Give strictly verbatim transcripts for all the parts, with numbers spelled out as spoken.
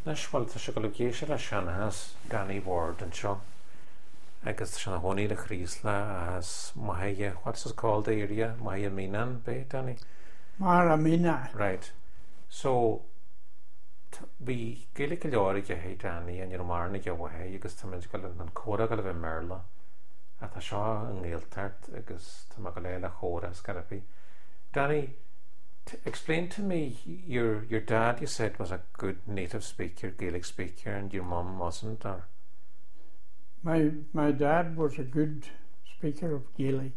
Nashwal ta shakal géisi le sean has Danny Ward and seo agus sean honí le chrísla as Mahaia, what's it called the area? Mahaia Minan Bay, Danny? Maramina. Right. So bí Gaelic go leor ige hé Danny an ar marna go bhhaid agus tá muid go an córa go le bheith merla a tá seo an ggéaltart agus tá go le le chóra scarabí. Danny, T- explain to me, your your dad, you said, was a good native speaker, Gaelic speaker, and your mum wasn't, or? My my dad was a good speaker of Gaelic.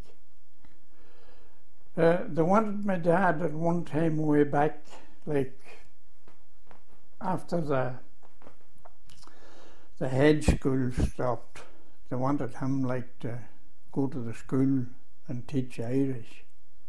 Uh, they wanted my dad at one time way back, like after the the head school stopped. They wanted him like to go to the school and teach Irish.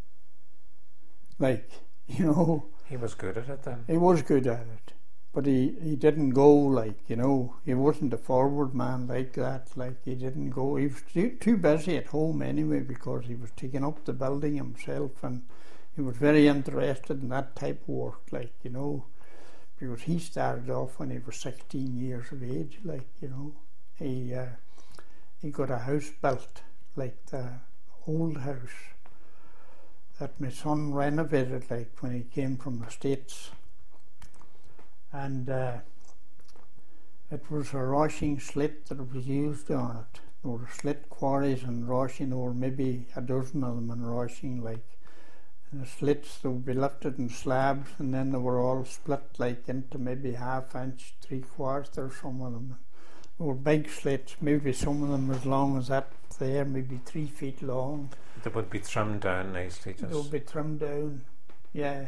Like, you know. He was good at it then? He was good at it. But he, he didn't go, like, you know, he wasn't a forward man like that. Like, he didn't go. He was too, too busy at home anyway because he was taking up the building himself, and he was very interested in that type of work, like, you know, because he started off when he was sixteen years of age, like, you know. He, uh, he got a house built, like the old house that my son renovated, like when he came from the States, and uh, it was a rashing slit that was used on it. There were slit quarries and rashing, or maybe a dozen of them in rashing, like, and the slits that would be lifted in slabs, and then they were all split like into maybe half inch, three quarters, or some of them. They were big slits, maybe some of them as long as that there, maybe three feet long. They would be trimmed down nicely, just. They would be trimmed down, yeah.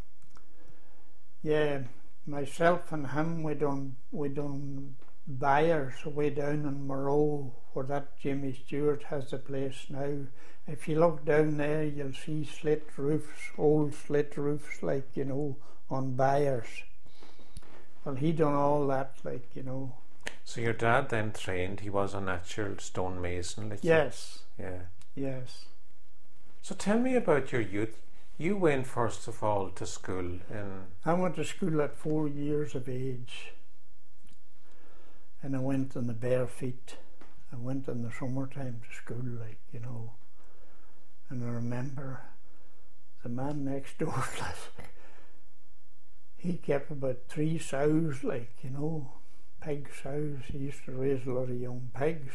Yeah, myself and him, we done, we done Byers way down in Moreau, where that Jimmy Stewart has the place now. If you look down there, you'll see slit roofs, old slit roofs, like, you know, on Byers. Well, he done all that, like, you know. So your dad then trained, he was a natural stonemason, like. Yes. You, yeah. Yes. So tell me about your youth. You went first of all to school in... I went to school at four years of age, and I went on the bare feet. I went in the summertime to school, like, you know, and I remember the man next door, like, he kept about three sows, like, you know, pig sows. He used to raise a lot of young pigs,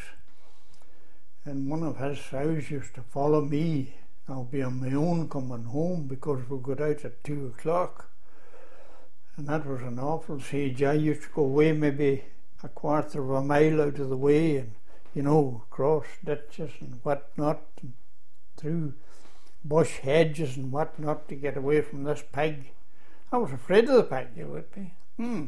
and one of his sows used to follow me. I'll be on my own coming home because we got out at two o'clock, and that was an awful siege. I used to go away maybe a quarter of a mile out of the way, and, you know, cross ditches and whatnot, and through bush hedges and whatnot to get away from this pig. I was afraid of the pig. You would be. Hmm.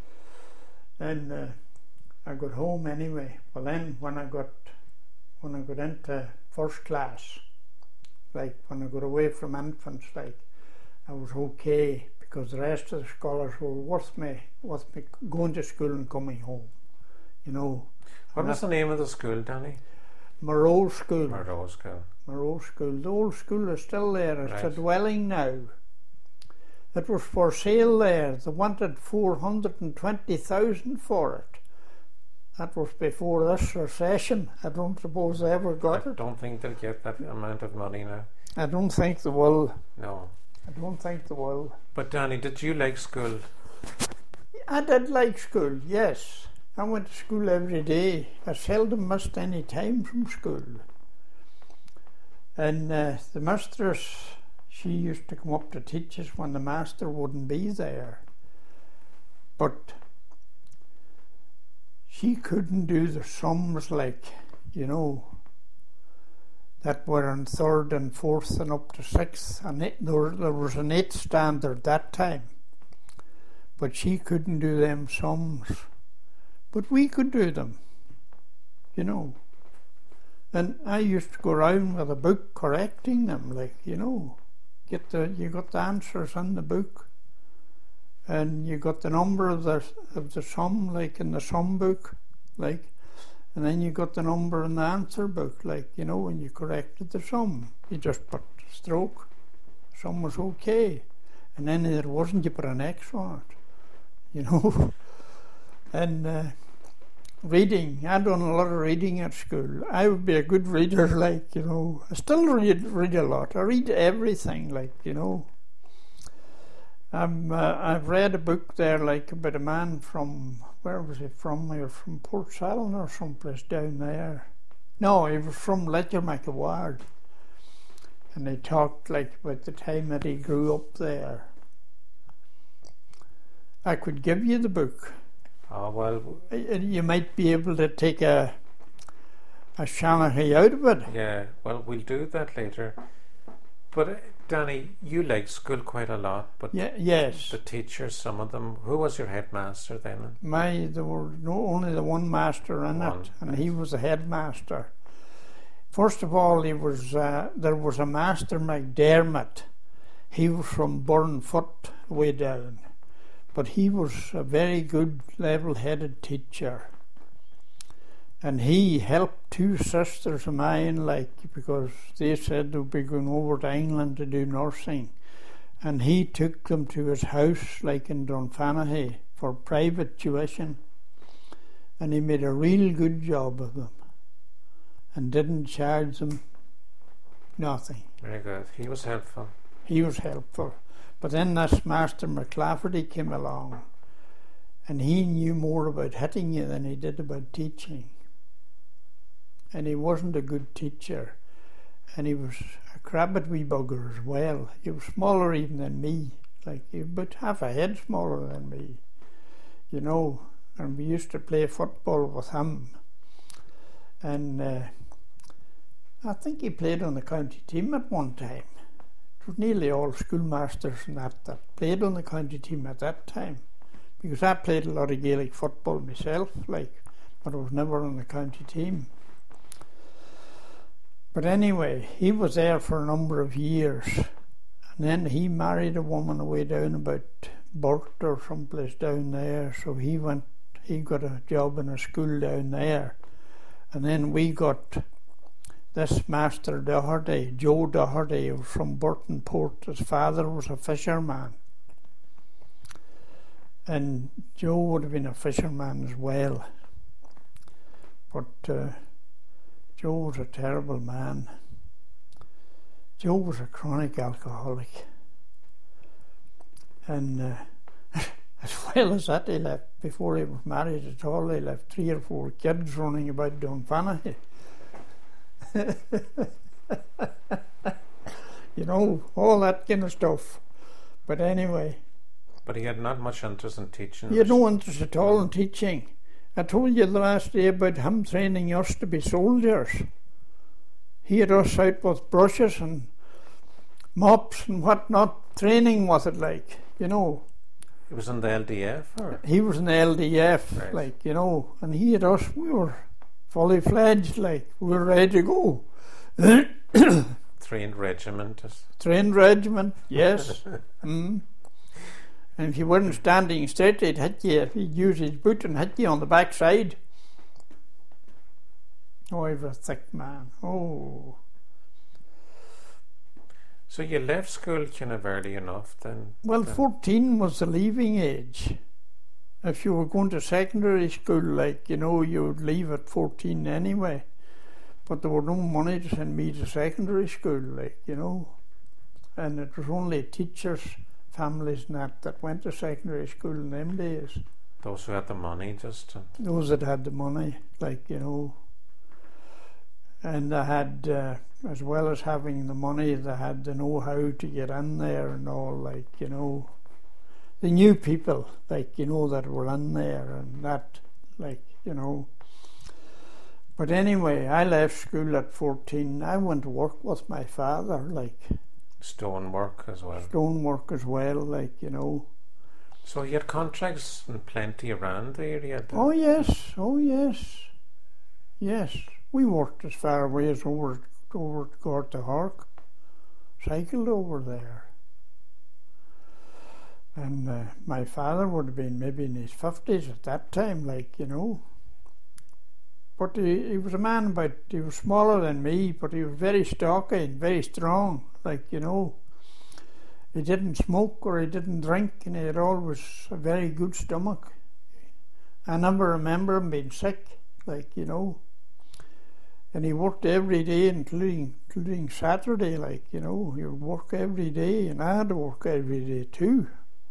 And uh, I got home anyway. Well, then when I got when I got into first class, like when I got away from infants, like, I was okay because the rest of the scholars were worth me, worth me going to school and coming home, you know. What was the name of the school, Danny? Moreau School. Moreau School. Moreau School. The old school is still there. It's Right. a dwelling now. It was for sale there. They wanted four hundred and twenty thousand for it. That was before this recession. I don't suppose they ever got I it. don't think they'll get that amount of money now. I don't think they will. No. I don't think they will. But Danny, did you like school? I did like school, yes. I went to school every day. I seldom missed any time from school. And uh, the mistress, she used to come up to teach us when the master wouldn't be there. But she couldn't do the sums, like, you know, that were in third and fourth and up to sixth. And it, there, there was an eight standard that time. But she couldn't do them sums. But we could do them, you know. And I used to go around with a book correcting them, like, you know. Get the you got the answers in the book, and you got the number of the of the sum, like in the sum book, like, and then you got the number in the answer book, like, you know, when you corrected the sum, you just put stroke, sum was okay, and then there wasn't, you put an X on it, you know. And uh, reading, I done a lot of reading at school. I would be a good reader, like, you know. I still read read a lot. I read everything, like, you know. I'm, uh, I've read a book there, like, about a man from, where was he from? He was from Port Salon or someplace down there. No, he was from Letchermacaward. And he talked, like, about the time that he grew up there. I could give you the book. Oh, well... You might be able to take a a Shanahy out of it. Yeah, well, we'll do that later. But, uh, Danny, you liked school quite a lot, but yeah, yes. the teachers, some of them, who was your headmaster then? My, there were no, only the one master in One, it, and right. he was the headmaster. First of all, he was uh, there was a Master McDermott. He was from Burnfoot way down. But he was a very good level-headed teacher. And he helped two sisters of mine, like, because they said they would be going over to England to do nursing. And he took them to his house, like in Dunfanaghy, for private tuition. And he made a real good job of them. And didn't charge them nothing. Very good. He was helpful. He was helpful. But then this Master McClafferty came along, and he knew more about hitting you than he did about teaching. And he wasn't a good teacher, and he was a crabbit wee bugger as well. He was smaller even than me, like he was about half a head smaller than me, you know. And we used to play football with him, and uh, I think he played on the county team at one time. Nearly all schoolmasters and that that played on the county team at that time, because I played a lot of Gaelic football myself, like, but I was never on the county team. But anyway, he was there for a number of years, and then he married a woman away down about Burt or someplace down there, so he went, he got a job in a school down there, and then we got this Master Doherty, Joe Doherty, was from Burton Port. His father was a fisherman. And Joe would have been a fisherman as well. But uh, Joe was a terrible man. Joe was a chronic alcoholic. And uh, as well as that, he left, before he was married at all, he left three or four kids running about Dunfanaghy. You know, all that kind of stuff. But anyway. But he had not much interest in teaching. He had no interest at all in teaching. I told you the last day about him training us to be soldiers. He had us out with brushes and mops and whatnot, training with it, like, you know. He was in the L D F? Or? He was in the L D F, right. like, you know, and he had us, we were fully fledged, like, we were ready to go. Trained regiment. Trained regiment, yes. mm. And if you weren't standing straight, he'd hit you, he'd use his boot and hit you on the back side. Oh, he was a thick man. Oh. So you left school kind of early enough then? Well, then. fourteen was the leaving age. If you were going to secondary school, like, you know, you would leave at fourteen anyway. But there were no money to send me to secondary school, like, you know. And it was only teachers, families and that that went to secondary school in them days. Those who had the money, just? To... Those that had the money, like, you know. And they had, uh, as well as having the money, they had the know-how to get in there and all, like, you know. They knew people, like, you know, that were in there and that, like, you know. But anyway, I left school at fourteen. I went to work with my father, like. Stonework as well. Stonework as well, like, you know. So you had contracts and plenty around the area? Then? Oh, yes. Oh, yes. Yes. We worked as far away as over, over to Gorta Hark. Cycled over there. And uh, my father would have been maybe in his fifties at that time, like, you know. But he, he was a man about, he was smaller than me, but he was very stocky and very strong, like, you know. He didn't smoke or he didn't drink, and he had always a very good stomach. I never remember him being sick, like, you know. And he worked every day, including including Saturday, like, you know. He would work every day, and I had to work every day too.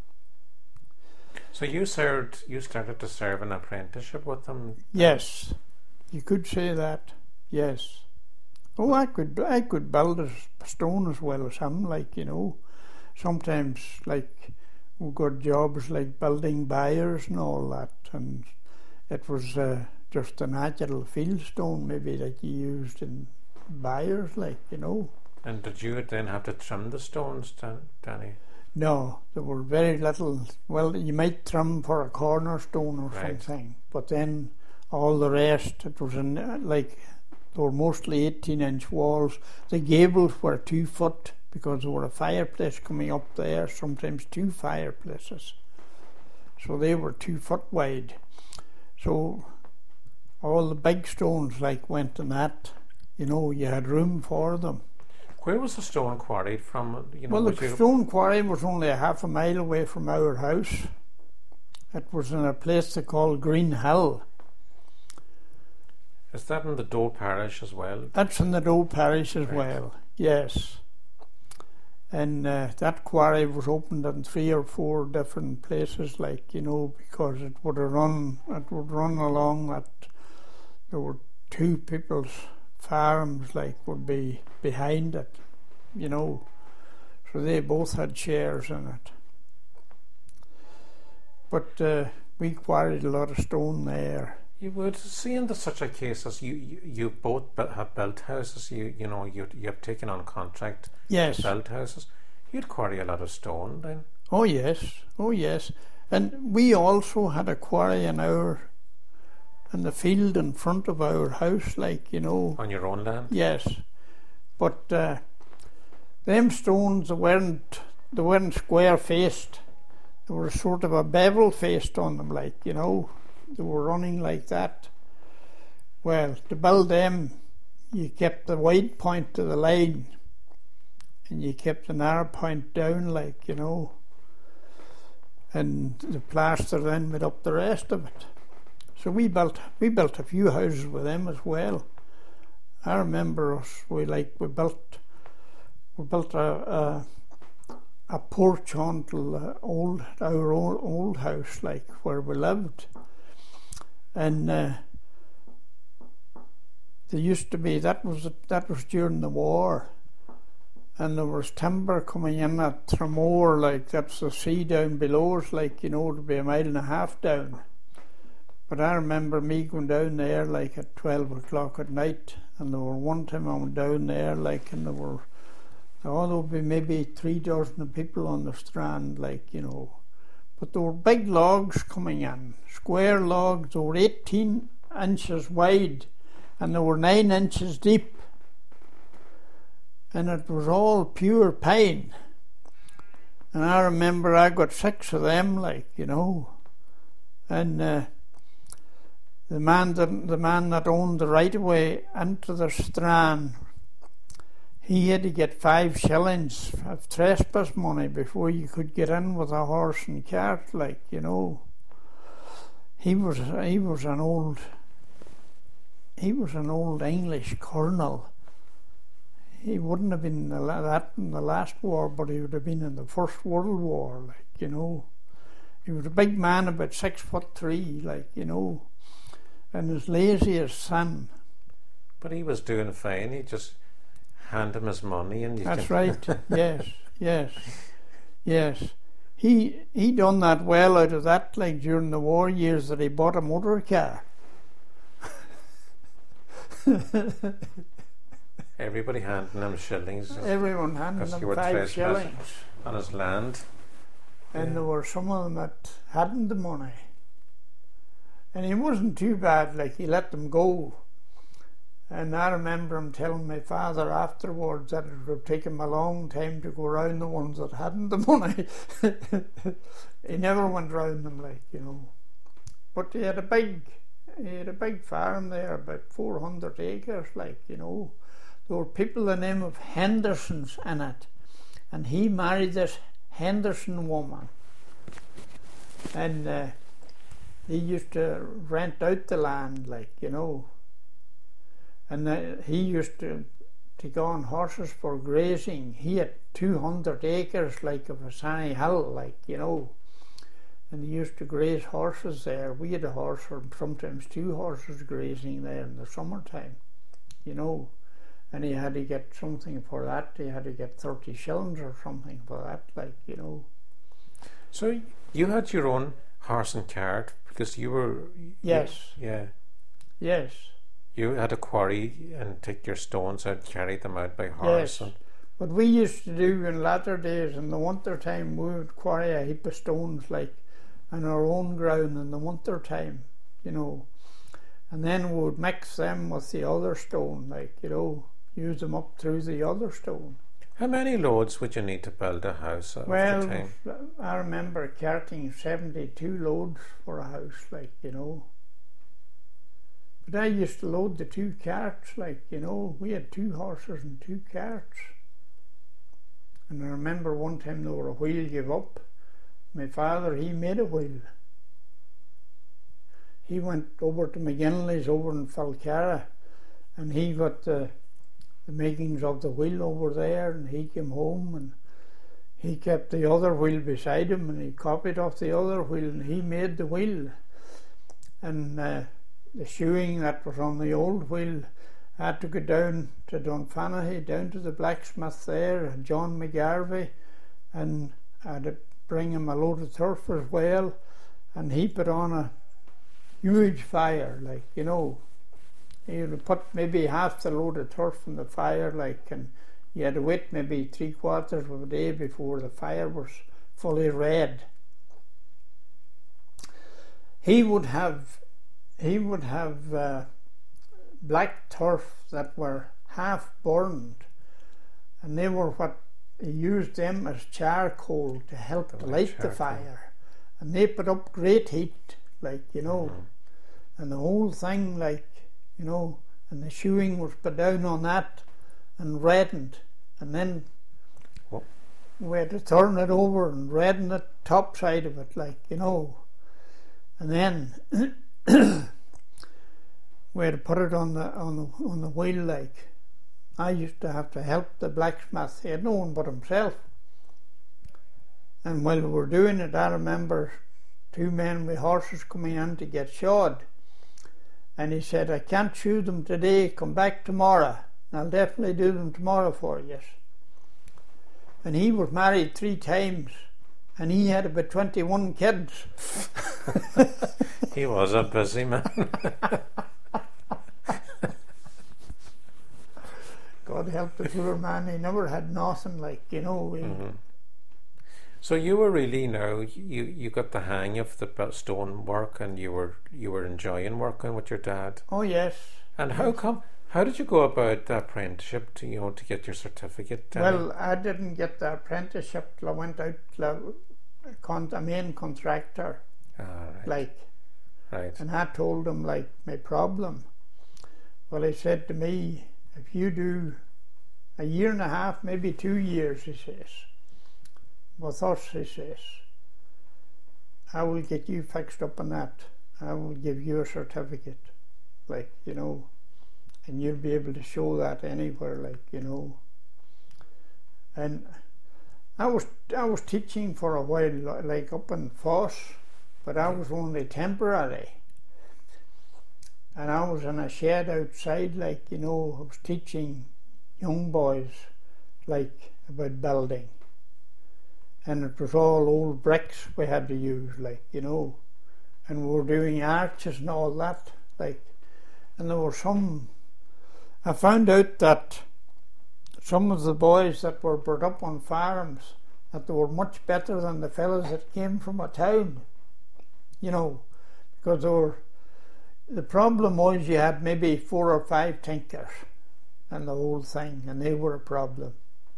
So you served, you started to serve an apprenticeship with them? Yes, you could say that, yes. Oh, I could I could build a stone as well as him, like, you know. Sometimes, like, we got jobs like building byres and all that, and it was uh, just a natural field stone maybe that you used in byres, like, you know. And did you then have to trim the stones, Danny? No, there were very little. Well, you might trim for a cornerstone or right. something, but then all the rest, it was in, like, they were mostly eighteen inch walls. The gables were two foot because there were a fireplace coming up there, sometimes two fireplaces. So they were two foot wide. So all the big stones, like, went in that. You know, you had room for them. Where was the stone quarried from? You know, well, the you... stone quarry was only a half a mile away from our house. It was in a place they call Green Hill. Is that in the Doe parish as well? That's in the Doe parish as right. well, yes. And uh, that quarry was opened in three or four different places, like, you know, because it would have run, it would run along that there were two people's farms, like, would be behind it, you know. So they both had shares in it. But uh, we quarried a lot of stone there. You would see in the, such a case as you, you, you both bu- have built houses, you you know, you you have taken on contract yes. to build houses. You'd quarry a lot of stone then. Oh yes, oh yes. And we also had a quarry in our, in the field in front of our house, like, you know. On your own land? Yes. But uh, them stones, they weren't, they weren't square faced. They were sort of a bevel faced on them, like, you know. They were running like that. Well, to build them, you kept the wide point to the line, and you kept the narrow point down, like, you know, and the plaster then made up the rest of it. So we built we built a few houses with them as well. I remember us, we like we built we built a a, a porch onto the old our old, old house, like, where we lived. And uh, there used to be, that was that was during the war, and there was timber coming in at Tramore, like, that's the sea down below us, like, you know, to be a mile and a half down. But I remember me going down there, like, at twelve o'clock at night, and there were one time I went down there, like, and there were, oh, there would be maybe three dozen people on the strand, like, you know. But there were big logs coming in, square logs. They were eighteen inches wide, and they were nine inches deep. And it was all pure pine. And I remember I got six of them, like, you know. And uh, the man that the man that owned the right of way into the strand, he had to get five shillings of trespass money before you could get in with a horse and cart, like, you know. He was he was an old he was an old English colonel. He wouldn't have been in the, that in the last war, but he would have been in the First World War, like, you know. He was a big man, about six foot three, like, you know, and as lazy as sin. But he was doing fine. He just hand him his money, and you that's can right. yes, yes, yes. He he done that well out of that, like, during the war years, that he bought a motor car. Everybody handing him shillings. Everyone handing him five shillings on his land. And yeah. There were some of them that hadn't the money. And he wasn't too bad, like, he let them go. And I remember him telling my father afterwards that it would take him a long time to go round the ones that hadn't the money. He never went round them, like, you know. But he had a big, he had a big farm there, about four hundred acres, like, you know. There were people the name of Hendersons in it, and he married this Henderson woman. And uh, he used to rent out the land, like, you know. And uh, he used to take on horses for grazing. He had two hundred acres, like, of a sunny hill, like, you know. And he used to graze horses there. We had a horse, or sometimes two horses grazing there in the summertime, you know. And he had to get something for that. He had to get thirty shillings or something for that, like, you know. So you had your own horse and cart because you were... Yes. You, yeah. Yes. You had a quarry and take your stones out, carry them out by Yes. horse. And What we used to do in latter days, in the winter time, we would quarry a heap of stones, like, on our own ground in the winter time, you know. And then we would mix them with the other stone, like, you know, use them up through the other stone. how many loads would you need to build a house at Well, the time? I remember carting seventy-two loads for a house, like, you know. But I used to load the two carts, like, you know. We had two horses and two carts. And I remember one time there were a wheel gave up. My father, he made a wheel. He went over to McGinley's over in Falcarra, and he got the, the makings of the wheel over there, and he came home and he kept the other wheel beside him, and he copied off the other wheel, and he made the wheel. And uh, the shoeing that was on the old wheel, I had to go down to Dunfanaghy, down to the blacksmith there, John McGarvey, and I had to bring him a load of turf as well, and he put on a huge fire, like, you know. He would put maybe half the load of turf in the fire, like, and you had to wait maybe three quarters of a day before the fire was fully red. He would have, he would have uh, black turf that were half burned, and they were what he used them as charcoal to help to light charcoal. The fire, and they put up great heat, like, you know. Mm-hmm. And the whole thing, like, you know, and the shoeing was put down on that and reddened, and then what? We had to turn it over and redden the top side of it, like, you know. And then we had to put it on the on the on the wheel, like. I used to have to help the blacksmith. He had no one but himself. And while we were doing it, I remember two men with horses coming in to get shod. And he said, I can't shoe them today, come back tomorrow. And I'll definitely do them tomorrow for you. And he was married three times, and he had about twenty-one kids. He was a busy man. God help the poor man, he never had nothing, like, you know. Mm-hmm. So you were really, now you, you got the hang of the stone work, and you were you were enjoying working with your dad. Oh yes. And how come? How did you go about the apprenticeship to you know to get your certificate? Well, I didn't get the apprenticeship till I went out to a, con- a main contractor. Ah, right. Like, right. And I told him, like, my problem. Well, he said to me, if you do a year and a half, maybe two years, he says, with us, he says, I will get you fixed up on that. I will give you a certificate, like, you know, and you'll be able to show that anywhere, like, you know. And I was I was teaching for a while, like up in Foss, but I was only temporary. And I was in a shed outside, like, you know, I was teaching young boys, like, about building. And it was all old bricks we had to use, like, you know. And we were doing arches and all that, like. And there were some... I found out that some of the boys that were brought up on farms, that they were much better than the fellas that came from a town, you know, because they were... The problem was you had maybe four or five tinkers and the whole thing, and they were a problem.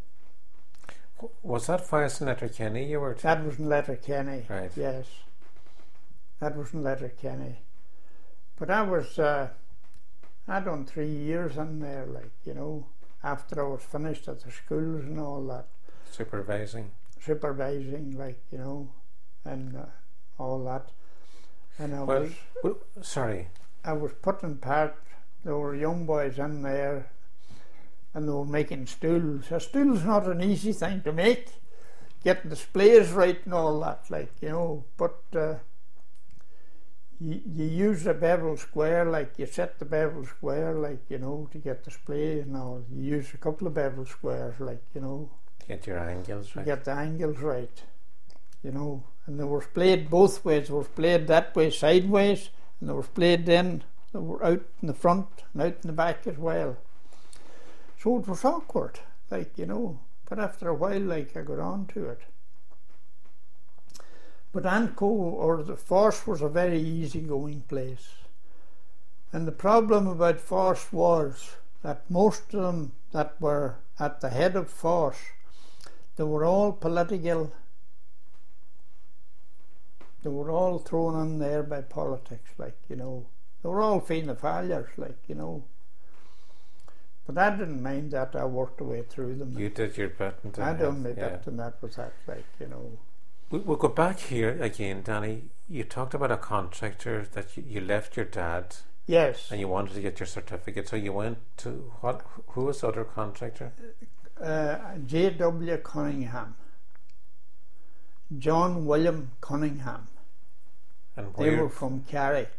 Was that Foss in Letterkenny you were? T- that was in Letterkenny, right? Yes, that was in Letterkenny. But I was, uh, I done three years in there, like, you know, after I was finished at the schools and all that. Supervising. Supervising, like, you know, and uh, all that. And I Well, was, well, sorry. I was put in part. There were young boys in there, and they were making stools. A stool's not an easy thing to make, getting the splays right and all that, like, you know. But uh, you, you use a bevel square, like you set the bevel square, like, you know, to get the splay and all. You use a couple of bevel squares, like, you know. Get your angles To right. get the angles right, you know. And they were splayed both ways. They were splayed that way sideways, and they were splayed then. They were out in the front and out in the back as well. So it was awkward, like, you know. But after a while, like, I got on to it. But Antco, or the Force, was a very easy-going place. And the problem about Force was that most of them that were at the head of Force, they were all political. They were all thrown in there by politics, like, you know. They were all Fianna Fáiles, like, you know. But I didn't mind that. I worked away through them. You did your bit. And I done my yeah. bit, and that was that, like, you know. We, we'll go back here again, Danny. You talked about a contractor that you, you left your dad. Yes. And you wanted to get your certificate, so you went to what? Who was the other contractor? Uh, J W Cunningham. John William Cunningham. And They where were from Carrick.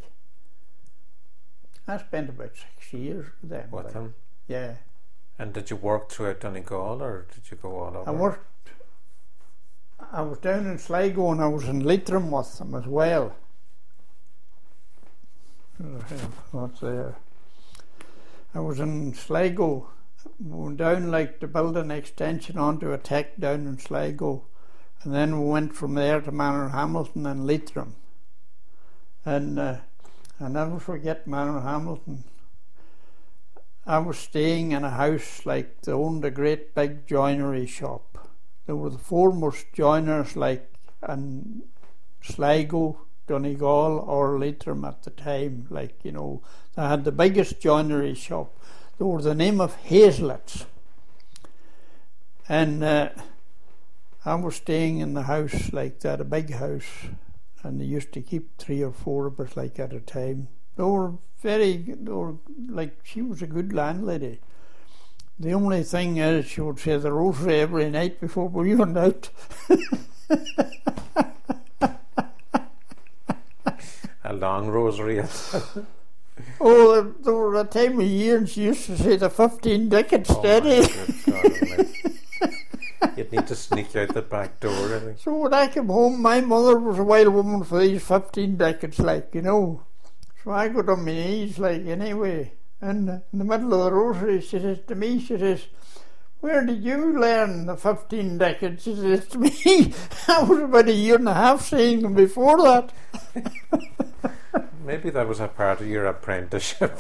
I spent about six years with them. with like, him? Yeah. And did you work throughout Donegal, or did you go all over? I worked. I was down in Sligo, and I was in Leitrim with them as well. What's there? I was in Sligo. We went down like to build an extension onto a tech down in Sligo, and then we went from there to Manor Hamilton and Leitrim. And uh, I never forget Manor Hamilton. I was staying in a house like they owned a great big joinery shop. They were the foremost joiners like in Sligo, Donegal or Leitrim at the time. Like, you know, they had the biggest joinery shop. They were the name of Hazlets. And uh, I was staying in the house like that, a big house, and they used to keep three or four of us like at a time. They were very, they were like, she was a good landlady. The only thing is, she would say the rosary every night before we went out. A long rosary. Oh, there was a time of year, and she used to say the fifteen decades Oh, steady. my good God, you'd need to sneak out the back door, I think. So when I came home, my mother was a wild woman for these fifteen decades, like, you know. So I got on my knees, like, anyway. And in the middle of the rosary, she says to me, she says, "Where did you learn the fifteen decades?" She says to me, I was about a year and a half saying them before that. Maybe that was a part of your apprenticeship.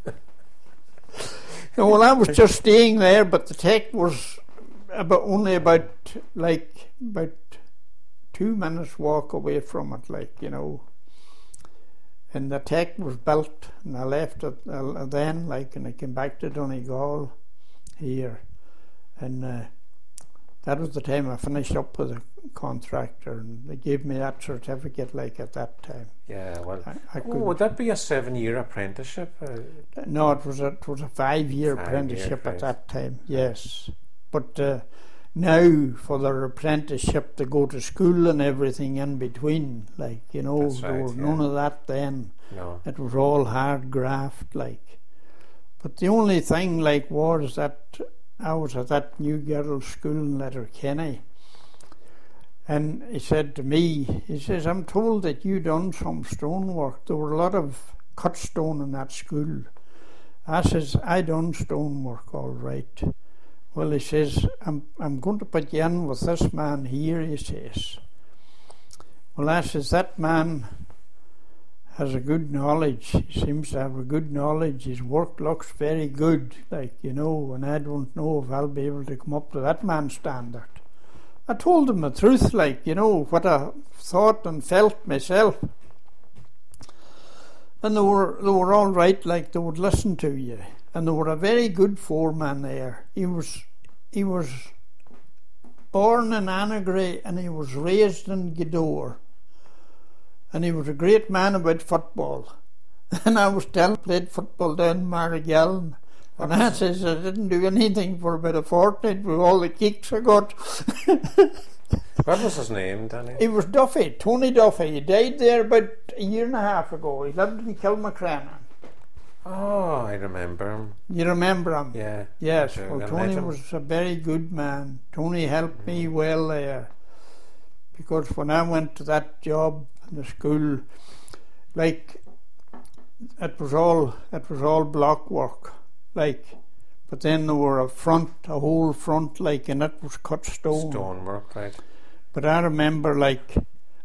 No, well, I was just staying there, but the tech was about only about, like, about two minutes walk away from it, like, you know. And the tech was built, and I left it uh, then, like, and I came back to Donegal here. And uh, that was the time I finished up with a contractor, and they gave me that certificate, like, at that time. Yeah, well, I, I oh, would that be a seven-year apprenticeship? Uh, No, it was a it was a five-year Five-year, apprenticeship right. at that time. Yes, but uh, now for their apprenticeship, they go to school and everything in between. Like, you know, That's there right, was yeah. none of that then. no. It was all hard graft, like. But the only thing, like, was that I was at that new girls' school in Letterkenny. And he said to me, he says, "I'm told that you done some stonework. There were a lot of cut stone in that school." I says, "I done stonework, all right." Well, he says, I'm, I'm going to put you in with this man here, he says. Well, I says, that man has a good knowledge. He seems to have a good knowledge. His work looks very good, like, you know, and I don't know if I'll be able to come up to that man's standard. I told him the truth, like, you know, what I thought and felt myself. And they were they were all right, like, they would listen to you. And they were a very good foreman there. He was he was born in Annagray and he was raised in Gweedore. and he was a great man about football. And I was still played football down in Maragallon. And I says I didn't do anything for about a fortnight with all the kicks I got. What was his name, Danny? He was Duffy, Tony Duffy. He died there about a year and a half ago. He lived in Kilmacrannan. Oh, I remember him. You remember him? Yeah. Yes. Sure, Well, I Tony met him. was a very good man. Tony helped Mm. me well there. Because when I went to that job in the school, like, it was all, it was all block work. Like, but then there were a front, a whole front, like, and it was cut stone. Stonework, right? But I remember, like,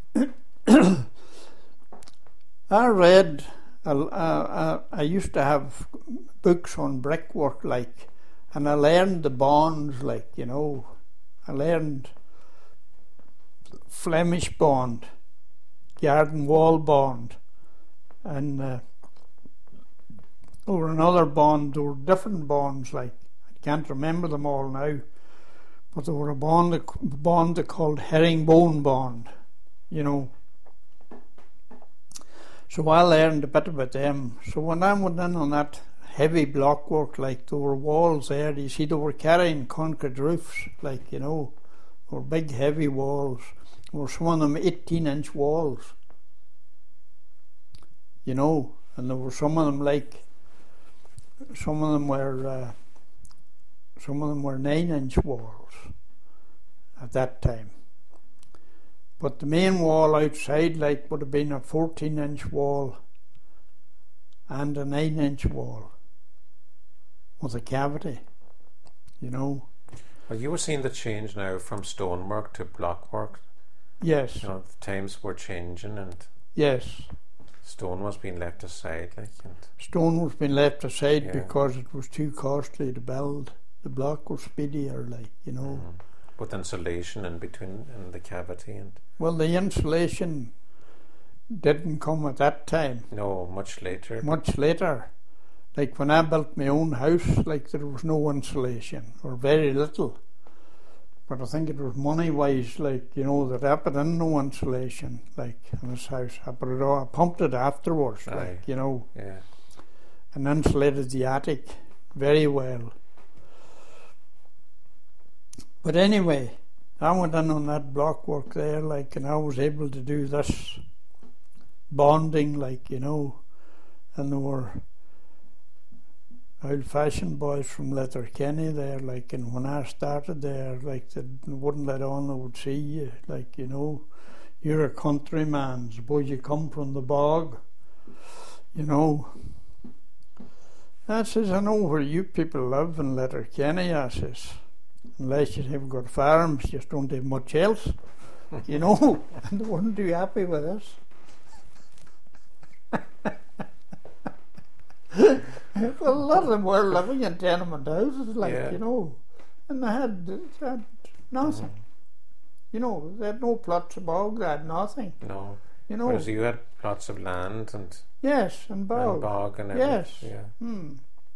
I read, I, I, I used to have books on brickwork, like, and I learned the bonds, like, you know, I learned Flemish bond, garden wall bond, and uh, there were another bond, there were different bonds, like, I can't remember them all now, but there were a bond, a bond they called herringbone bond, you know. So I learned a bit about them. So when I went in on that heavy block work, like, there were walls there, you see, they were carrying concrete roofs, like, you know, they were big heavy walls. There were some of them eighteen inch walls, you know, and there were some of them like, some of them were, uh, some of them were nine inch walls at that time. But the main wall outside, like, would have been a fourteen inch wall and a nine inch wall with a cavity, you know. Well, you were seeing the change now from stonework to blockwork. Yes. You know, the times were changing and Yes. stone was being left aside, like, and Stone was being left aside Yeah. because it was too costly to build. The block was speedier, like, you know. mm, with insulation in between in the cavity, and Well, the insulation didn't come at that time. no, much later. Much later. Like, when I built my own house, like, there was no insulation, or very little. But I think it was money-wise, like, you know, that I put in no insulation, like, in this house. I put it all, I pumped it afterwards, Aye. like, you know, Yeah. and insulated the attic very well. But anyway, I went in on that block work there, like, and I was able to do this bonding, like, you know, and there were old-fashioned boys from Letterkenny there, like, and when I started there, like, they wouldn't let on they would see you, like, you know, you're a countryman, suppose you come from the bog, you know. I says, I know where you people live in Letterkenny, I says, unless you have got farms, you just don't have much else, you know, and they weren't too happy with us. Well, a lot of them were living in tenement houses, like, Yeah. you know, and they had, they had nothing. Mm, You know, they had no plots of bog, they had nothing. no. You know, Whereas you had plots of land and, yes, and bog. and bog and everything. Yes. Yeah. Hmm.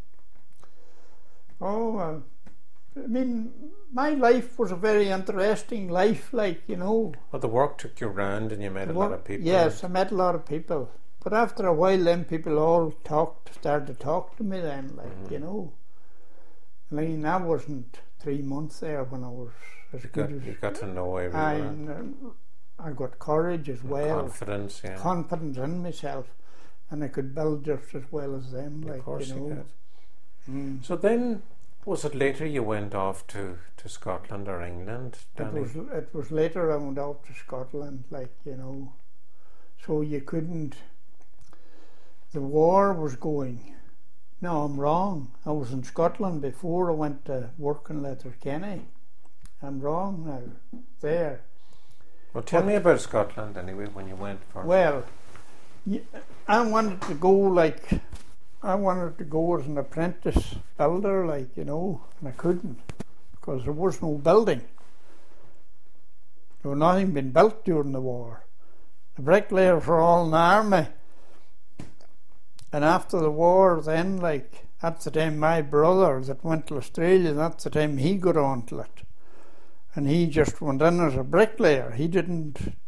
Oh, uh, I mean, my life was a very interesting life, like, you know. Well, the work took you round and you met a lot of people. Yes, I met a lot of people. But after a while, then people all talked, started to talk to me then, like, Mhm. you know. I mean, I wasn't three months there when I was as You good got, as you got to know I, everyone. I got courage as well, Confidence, yeah. confidence in myself, and I could build just as well as them, Of like, course you you know. could. Mm. So then, was it later you went off to, to Scotland or England, It Danny? was, it was later I went out to Scotland, like, you know. So you couldn't, the war was going. No, I'm wrong. I was in Scotland before I went to work in Letterkenny. I'm wrong now. There. Well, tell But- me about Scotland anyway, when you went for... Well, y- I wanted to go like, I wanted to go as an apprentice builder, like, you know, and I couldn't because there was no building. There was nothing been built during the war. The bricklayers were all in the army. And after the war, then, like, that's the time my brother that went to Australia, that's the time he got onto it. And he just went in as a bricklayer. He didn't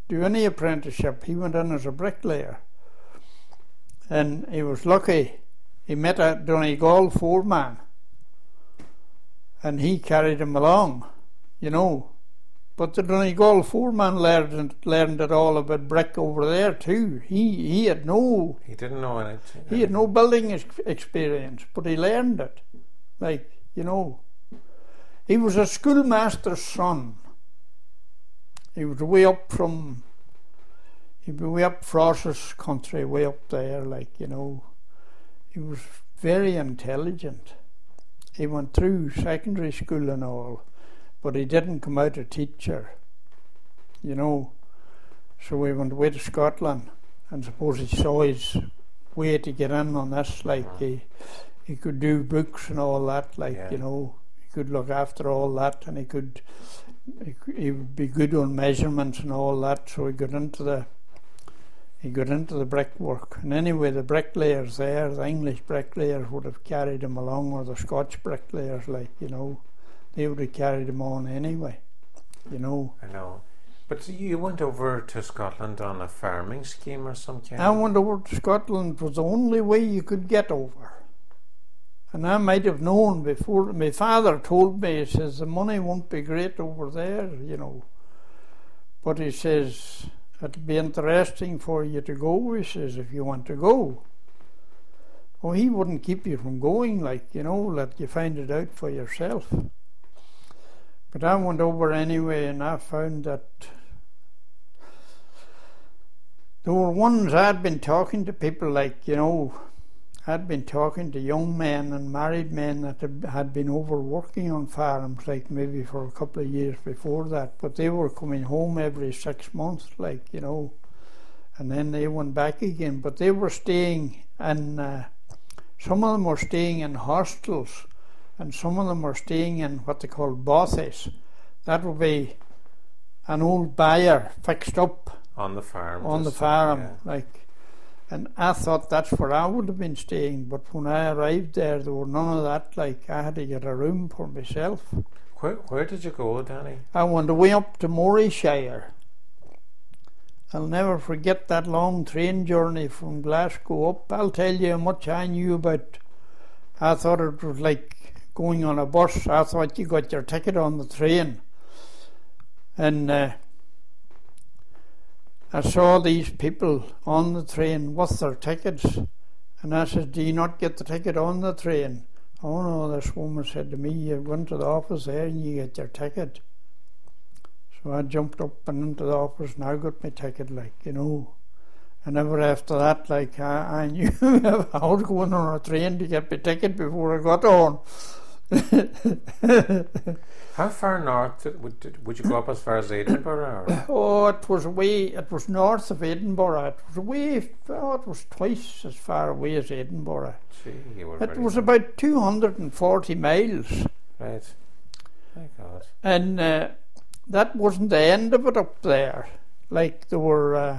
do any apprenticeship. He went in as a bricklayer. And he was lucky. He met a Donegal foreman. And he carried him along, you know. But the Donegal foreman learned, learned it all about brick over there too. He he had no... He didn't know anything. He had no building ex- experience, but he learned it. Like, you know. He was a schoolmaster's son. He was way up from... He'd be way up Frost's country, way up there, like, you know. He was very intelligent. He went through secondary school and all, but he didn't come out a teacher, you know. So he went away to Scotland, and suppose he saw his way to get in on this, like he, he could do books and all that, like, yeah. you know. He could look after all that, and he could, he, he would be good on measurements and all that, so he got into the He got into the brickwork. And anyway, the bricklayers there, the English bricklayers would have carried him along, or the Scotch bricklayers, like, you know, they would have carried him on anyway, you know. I know. But you went over to Scotland on a farming scheme or some kind? I went over to Scotland. It was the only way you could get over. And I might have known before. My father told me, he says, the money won't be great over there, you know. But he says... it'd be interesting for you to go, he says, if you want to go. Well, he wouldn't keep you from going, like, you know, let you find it out for yourself. But I went over anyway, and I found that there were ones I'd been talking to people, like, you know, I'd been talking to young men and married men that had been over working on farms, like maybe for a couple of years before that, but they were coming home every six months, like, you know, and then they went back again. But they were staying in, uh, some of them were staying in hostels, and some of them were staying in what they call bothies. That would be an old byre fixed up on the farm. On the farm, yeah. like. And I thought that's where I would have been staying, but when I arrived there, there were none of that. Like, I had to get a room for myself. Where Where did you go, Danny? I went away up to Morayshire. I'll never forget that long train journey from Glasgow up. I'll tell you how much I knew about. I thought it was like going on a bus. I thought you got your ticket on the train. And... Uh, I saw these people on the train with their tickets, and I said, do you not get the ticket on the train? Oh no, this woman said to me, you go into the office there and you get your ticket. So I jumped up and into the office, and I got my ticket, like, you know. And ever after that, like, I, I knew I was going on a train to get my ticket before I got on. How far north did, would, would you go up as far as Edinburgh? Or? Oh, it was away. It was north of Edinburgh. It was away. Oh, it was twice as far away as Edinburgh. Gee, you were it was about two hundred and forty miles. Right. Thank God. And uh, that wasn't the end of it up there. Like, there were uh,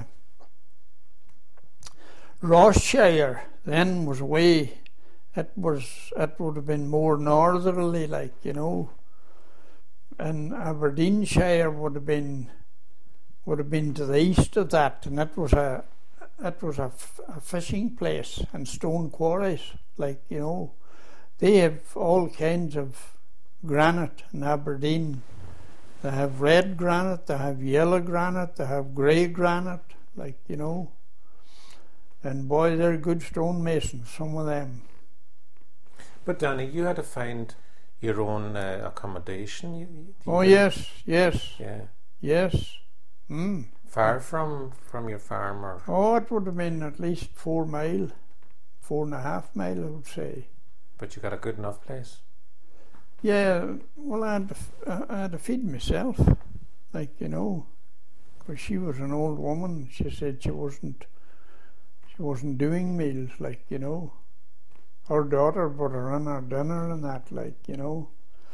Rossshire. Then was away. It was. It would have been more northerly, like, you know. And Aberdeenshire would have been would have been to the east of that, and that was a it was a, f- a fishing place and stone quarries, like, you know. They have all kinds of granite in Aberdeen. They have red granite, they have yellow granite, they have grey granite, like, you know. And boy, they're good stonemasons, some of them. But Danny, you had to find your own uh, accommodation. You, you oh yes, yes, yeah, yes. Mm. Far from from your farm, or? Oh, it would have been at least four mile, four and a half mile, I would say. But you got a good enough place. Yeah, well, I had to, f- I had to feed myself, like, you know, because she was an old woman. She said she wasn't, she wasn't doing meals, like, you know. Her daughter put her in her dinner and that, like, you know.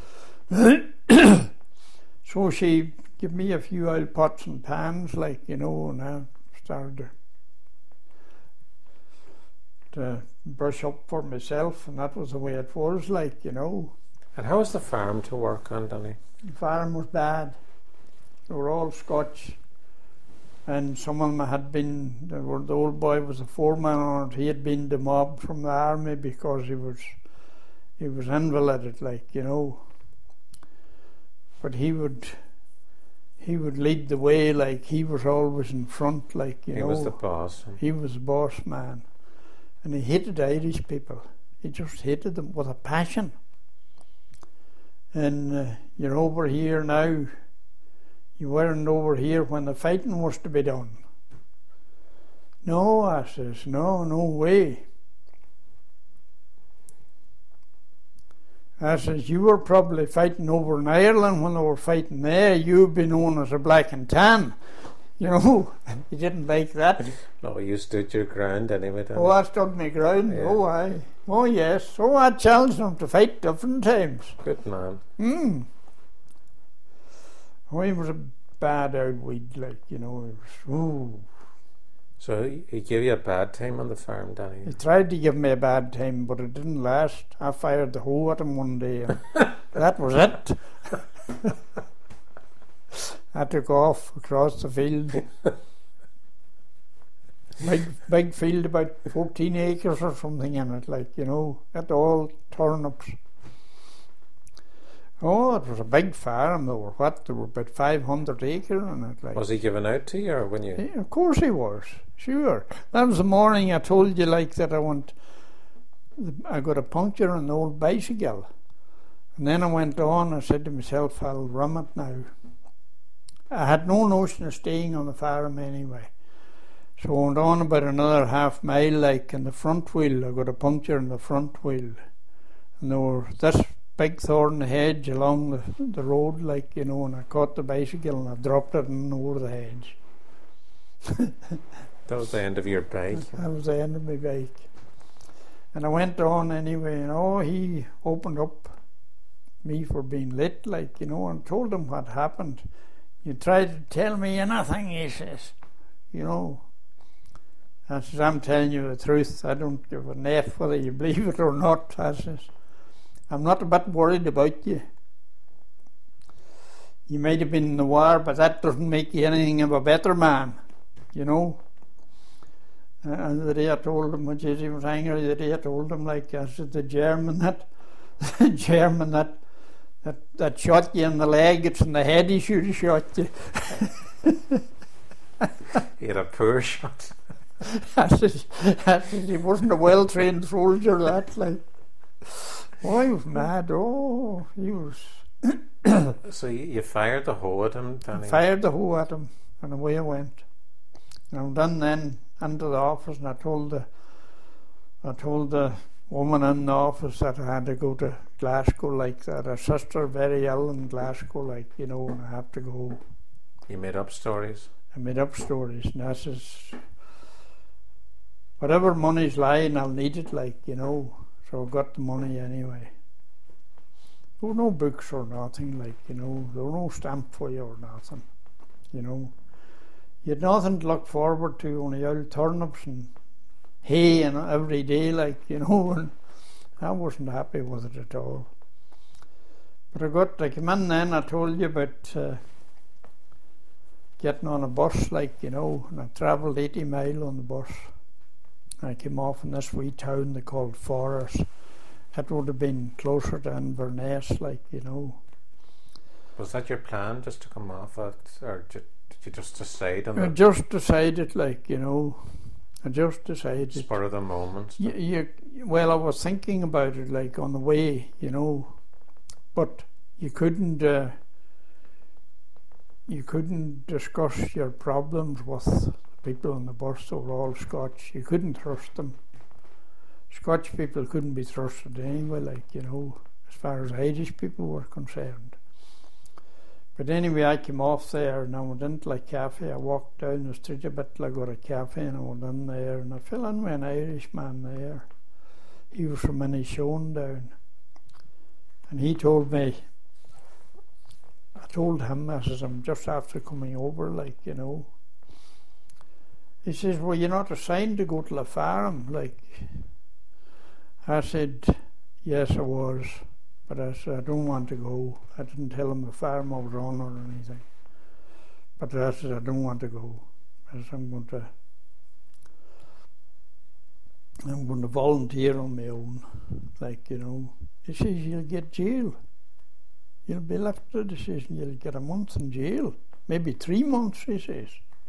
So she gave me a few old pots and pans, like, you know, and I started to, to brush up for myself, and that was the way it was, like, you know. And how was the farm to work on, Danny? The farm was bad. They were all Scotch. and some of them had been, the, the old boy was a foreman on it, he had been demobbed from the army because he was he was invalided, like, you know. But he would he would lead the way, like he was always in front, like, you he know. He was the boss. He was the boss man. And he hated Irish people. He just hated them with a passion. And uh, you're over here now. You weren't over here when the fighting was to be done. No, I says, no, no way. I says, you were probably fighting over in Ireland when they were fighting there. You'd be known as a black and tan. You know, he didn't like that. No, you stood your ground anyway. Oh, I stood my ground. Yeah. Oh, I. Oh, yes. Oh, I challenged him to fight different times. Good man. Hmm. Oh, he was a bad old weed, like, you know. He was, ooh. So he gave you a bad time on the farm, Danny? He tried to give me a bad time, but it didn't last. I fired the hoe at him one day, and that was it. I took off across the field. big, big field, about fourteen acres or something in it, like, you know, at all turnips. Oh, it was a big farm. There were what? There were about five hundred acres in it. Like. Was he giving out to you, or when you? Yeah, of course he was. Sure. That was the morning I told you, like, that I went. I got a puncture on the old bicycle, and then I went on. I said to myself, "I'll rum it now." I had no notion of staying on the farm anyway, so I went on about another half mile, like, in the front wheel. I got a puncture in the front wheel, and there was this big thorn hedge along the, the road, like, you know, and I caught the bicycle and I dropped it in over the hedge. That was the end of your bike. That was the end of my bike. And I went on anyway, and oh, he opened up me for being late, like, you know, and told him what happened. You tried to tell me anything, he says, you know. I says, I'm telling you the truth. I don't give a F whether you believe it or not. I says, I'm not a bit worried about you. You might have been in the war, but that doesn't make you anything of a better man, you know. Uh, and the day I told him, when he was angry, the day I told him, like, I said, the German that, the German that, that, that shot you in the leg, it's in the head he should have shot you. He had a poor shot. I said, I said, he wasn't a well-trained soldier, that, like. Oh, he was mad. Oh, he was. So you, you fired the hoe at him, Danny? Fired the hoe at him, and away I went. And I went in then into the office, and I told the, I told the woman in the office that I had to go to Glasgow, like that. Her sister very ill in Glasgow, like, you know, and I have to go. You made up stories? I made up stories, and I says, whatever money's lying, I'll need it, like, you know. So I got the money anyway. There were no books or nothing, like, you know. There were no stamp for you or nothing, you know. You had nothing to look forward to, only old turnips and hay and every day, like, you know, and I wasn't happy with it at all. But I got, I came in then, I told you about uh, getting on a bus, like, you know, and I travelled eighty mile on the bus. I came off in this wee town they called Forres. It would have been closer to Inverness, like, you know. Was that your plan, just to come off it, or did you just decide on I it? just decided, like, you know, I just decided. Spur of the moment? You, you, well, I was thinking about it, like, on the way, you know, but you couldn't, uh, you couldn't discuss your problems with people on the bus. They were all Scotch. You couldn't trust them. Scotch people couldn't be trusted anyway, like, you know, as far as Irish people were concerned. But anyway, I came off there and I went into a cafe. I walked down the street a bit, I got a cafe and I went in there and I fell in with an Irishman there. He was from Inishowen down. And he told me, I told him, I says, I'm just after coming over, like, you know. He says, well, you're not assigned to go to the farm, like. I said, yes, I was, but I said, I don't want to go. I didn't tell him the farm I was on or anything. But I said, I don't want to go. as I'm going to I'm going to volunteer on my own, like, you know. He says, you'll get jail. You'll be left to the decision, you'll get a month in jail. Maybe three months, he says.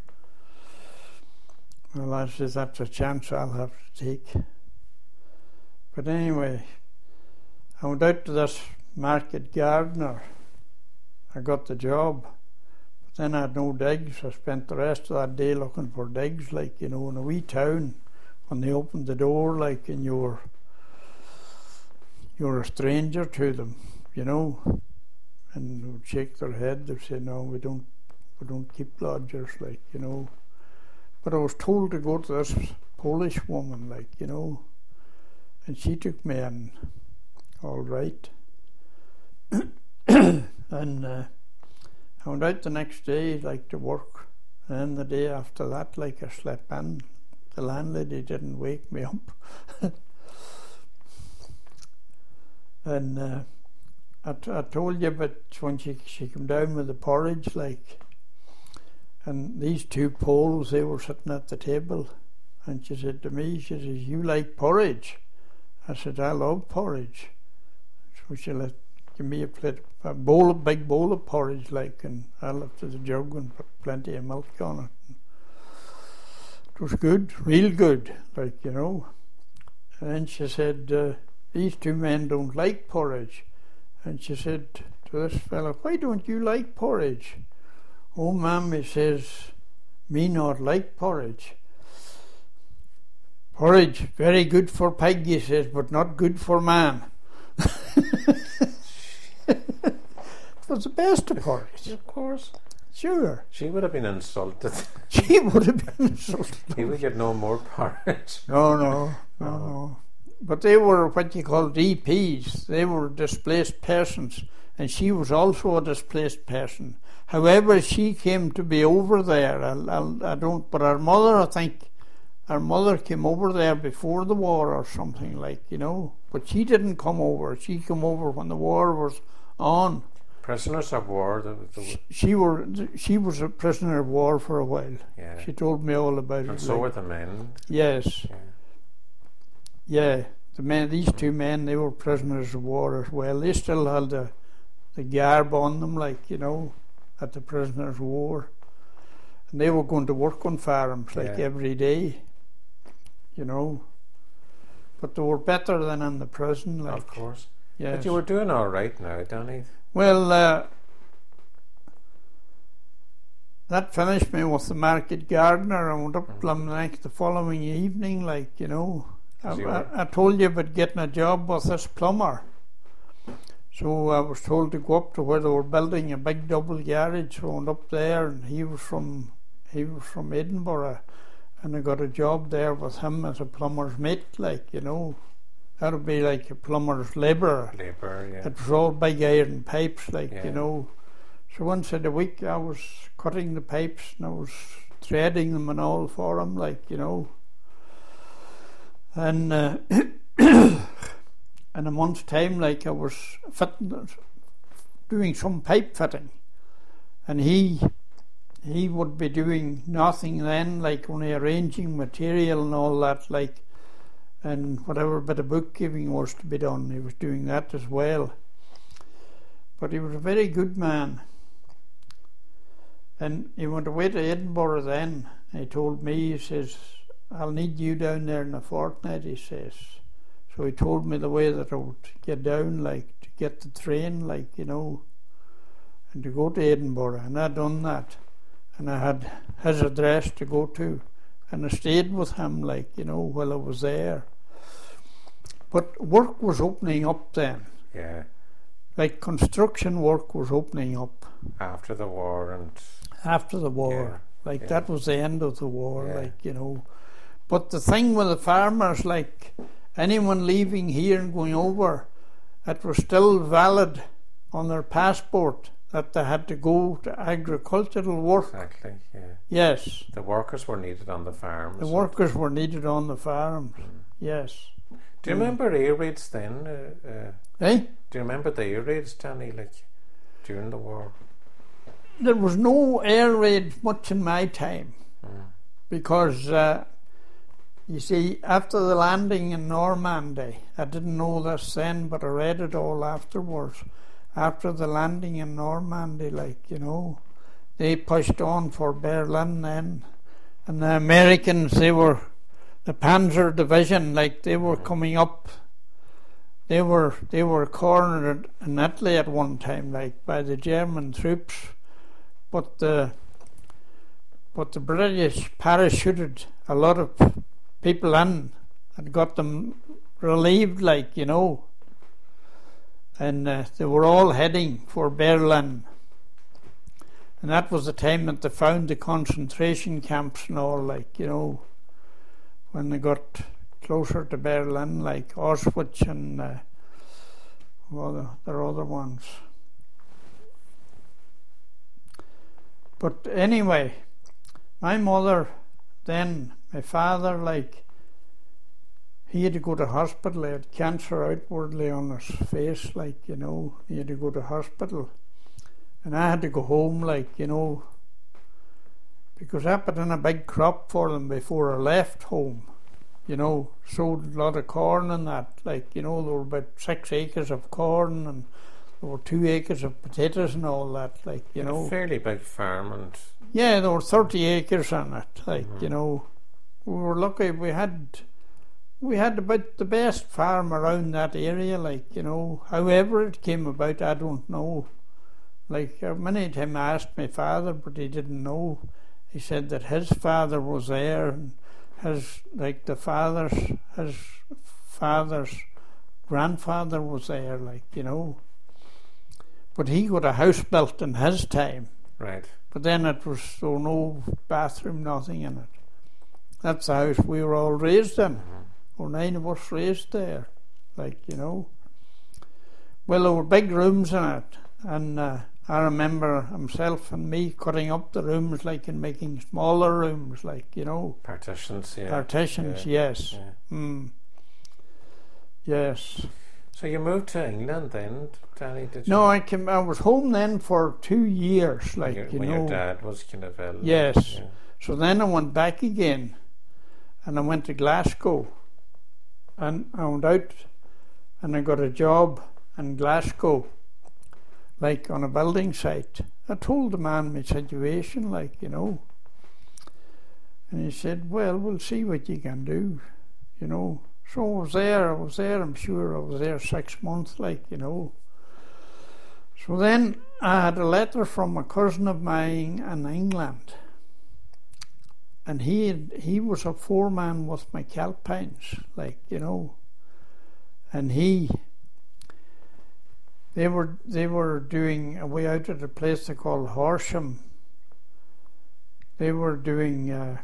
Well, I says, that's a chance I'll have to take. But anyway, I went out to this market gardener. I got the job. But then I had no digs. I spent the rest of that day looking for digs, like, you know, in a wee town. When they opened the door, like, and you're, you're a stranger to them, you know. And they would shake their head. They'd say, no, we don't, we don't keep lodgers, like, you know. But I was told to go to this Polish woman, like, you know. And she took me in, all right. And uh, I went out the next day, like, to work. And then the day after that, like, I slept in. The landlady didn't wake me up. And uh, I, t- I told you about when she, she came down with the porridge, like, and these two Poles, they were sitting at the table. And she said to me, she says, you like porridge? I said, I love porridge. So she let give me a plate, a bowl, a big bowl of porridge, like, and I lifted the jug and put plenty of milk on it. It was good, real good, like, you know. And then she said, uh, these two men don't like porridge. And she said to this fellow, why don't you like porridge? Oh, ma'am, he says, me not like porridge. Porridge, very good for pig, he says, but not good for man. It was the best of porridge. Of course. Sure. She would have been insulted. She would have been insulted. He would get no more porridge. No, no, no, oh. no. But they were what you call D Ps. They were displaced persons, and she was also a displaced person. However, she came to be over there. I, I, I don't. But her mother, I think, her mother came over there before the war or something, like, you know. But she didn't come over. She came over when the war was on. Prisoners of war. The, the she were she was a prisoner of war for a while. Yeah. She told me all about and it. And so like, were the men. Yes. Yeah. Yeah. The men, these two men, they were prisoners of war as well. They still had the the garb on them, like, you know, at the prisoners of war. And they were going to work on farms, like, yeah. every day, you know. But they were better than in the prison, like. Of course. Yes. But you were doing all right now, Danny. Well, uh, that finished me with the market gardener. I went up mm-hmm. Plumneck the following evening, like, you know. I, I, I told you about getting a job with this plumber. So I was told to go up to where they were building a big double garage. So I went up there, and he was from he was from Edinburgh, and I got a job there with him as a plumber's mate, like, you know. That would be like a plumber's labourer. Labourer, yeah. It was all big iron pipes, like, yeah. you know. So once a week I was cutting the pipes and I was threading them and all for him, like, you know. And uh, in a month's time, like, I was fitting, doing some pipe fitting. And he he would be doing nothing then, like only arranging material and all that, like, and whatever bit of bookkeeping was to be done, he was doing that as well. But he was a very good man. And he went away to Edinburgh then. He told me, he says, I'll need you down there in a fortnight, he says. So he told me the way that I would get down, like, to get the train, like, you know, and to go to Edinburgh. And I done that. And I had his address to go to. And I stayed with him, like, you know, while I was there. But work was opening up then. Yeah. Like, construction work was opening up. After the war and... After the war. Yeah. Like, yeah. that was the end of the war, yeah. like, you know. But the thing with the farmers, like, anyone leaving here and going over, it was still valid on their passport that they had to go to agricultural work. Exactly, yeah. Yes. The workers were needed on the farms. The workers were needed on the farms, mm. yes. Do you mm. remember air raids then? Uh, uh, eh? Do you remember the air raids, Danny, like, during the war? There was no air raid much in my time. Mm. Because, uh, you see, after the landing in Normandy, I didn't know this then, but I read it all afterwards. After the landing in Normandy, like, you know, they pushed on for Berlin then. And the Americans, they were, the Panzer Division, like, they were coming up. They were they were cornered in Italy at one time, like, by the German troops. But the, but the British parachuted a lot of people in and got them relieved, like, you know. And uh, they were all heading for Berlin. And that was the time that they found the concentration camps and all, like, you know, when they got closer to Berlin, like Auschwitz and uh, well, the, there are other ones. But anyway, my mother then, my father, like, he had to go to hospital. He had cancer outwardly on his face, like, you know, he had to go to hospital. And I had to go home, like, you know, because I put in a big crop for them before I left home. You know, sowed a lot of corn and that, like, you know, there were about six acres of corn and there were two acres of potatoes and all that, like, you Had know. a fairly big farm and... Yeah, there were thirty acres on it, like, Mm-hmm. you know. We were lucky, we had, we had about the best farm around that area, like, you know. However it came about, I don't know. Like, uh, many times I asked my father, but he didn't know. He said that his father was there and his, like, the father's, his father's grandfather was there, like, you know. But he got a house built in his time. Right. But then it was, there were no bathroom, nothing in it. That's the house we were all raised in. Mm-hmm. Or nine of us raised there, like, you know. Well, there were big rooms in it. And uh, I remember himself and me cutting up the rooms, like, and making smaller rooms, like, you know. Partitions, yeah. Partitions, yeah. yes. Yeah. Mm. Yes. So you moved to England then, Danny, did you? No, I came. I was home then for two years, like, your, you when know. your dad was kind of ill. Yes. Yeah. So then I went back again, and I went to Glasgow, and I went out, and I got a job in Glasgow, like on a building site. I told the man my situation, like, you know, and he said, "Well, we'll see what you can do," you know. So I was there. I was there. I'm sure I was there six months, like, you know. So then I had a letter from a cousin of mine in England. And he had, he was a foreman with McAlpines, like, you know. And he, they were they were doing a way out at a place they called Horsham. They were doing uh,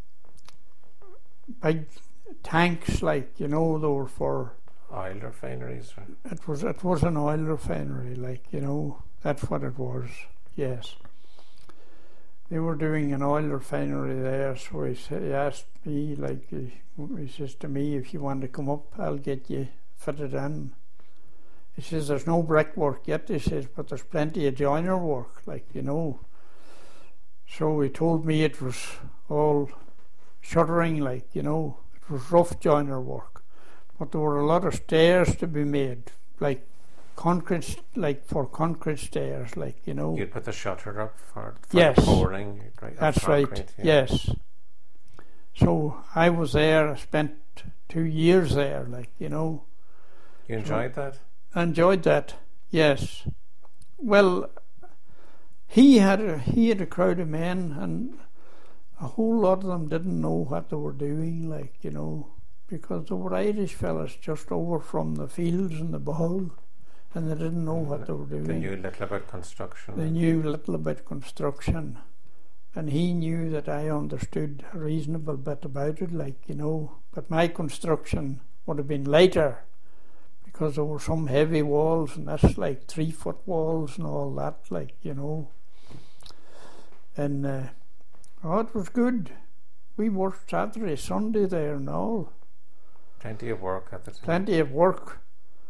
big tanks, like, you know, they were for Oil refineries. Or? it was it was an oil refinery, like, you know, that's what it was. Yes. They were doing an oil refinery there, so he, said, he asked me, like, he, he says to me, if you want to come up, I'll get you fitted in. He says, there's no brickwork yet, he says, but there's plenty of joiner work, like, you know. So he told me it was all shuttering, like, you know, it was rough joiner work. But there were a lot of stairs to be made, like, concrete, like for concrete stairs, like, you know. You'd put the shutter up for, for yes, the pouring. Right, that's concrete, right. yeah. Yes. So I was there. I spent two years there, like, you know. You enjoyed so that? I enjoyed that. Yes. Well, he had a, he had a crowd of men, and a whole lot of them didn't know what they were doing, like, you know, because they were Irish fellas just over from the fields and the bog. And they didn't know what they were doing. They knew little about construction. They knew little about construction. And he knew that I understood a reasonable bit about it, like, you know. But my construction would have been later, because there were some heavy walls, and that's like three foot walls and all that, like, you know. And, uh, oh, it was good. We worked Saturday, Sunday there and all. Plenty of work at the time. Plenty of work.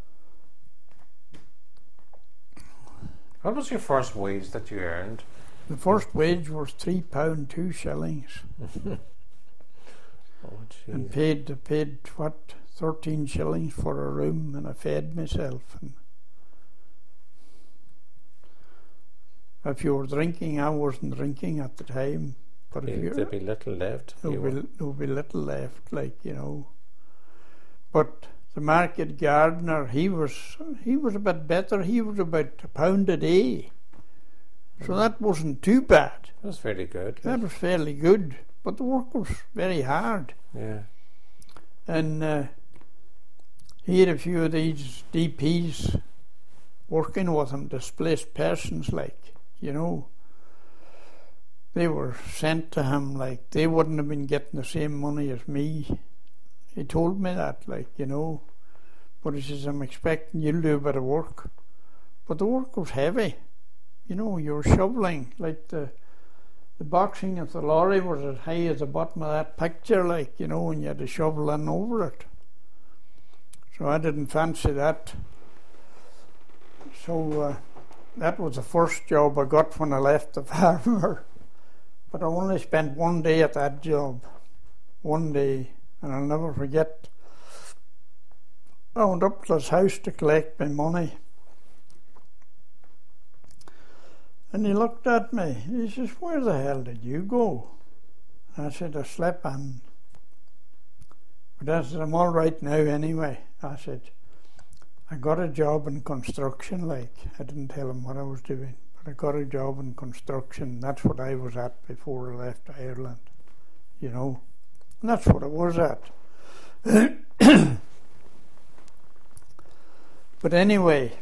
What was your first wage that you earned? The first wage was three pound two shillings. Oh, And jeez. paid paid what thirteen shillings for a room, and I fed myself. And if you were drinking, I wasn't drinking at the time. But if you There'd be little left. there You will were- be, there will be little left, like you know. But the market gardener, he was he was a bit better. He was about a pound a day, so that wasn't too bad. That's very good. That was fairly good. But the work was very hard, Yeah. and uh, he had a few of these D Ps working with him, displaced persons, like you know. They were sent to him, like they wouldn't have been getting the same money as me. He told me that, like, you know. But he says, I'm expecting you'll do a bit of work. But the work was heavy. You know, you were shoveling, like the the boxing of the lorry was as high as the bottom of that picture, like, you know, and you had to shovel in over it. So I didn't fancy that. So uh, that was the first job I got when I left the farmer. But I only spent one day at that job. One day. And I'll never forget, I went up to his house to collect my money. And he looked at me. He says, where the hell did you go? I said, I slept in. But I said, I'm all right now anyway. I said, I got a job in construction, like. I didn't tell him what I was doing. But I got a job in construction. That's what I was at before I left Ireland, you know. And that's what I was at. But anyway,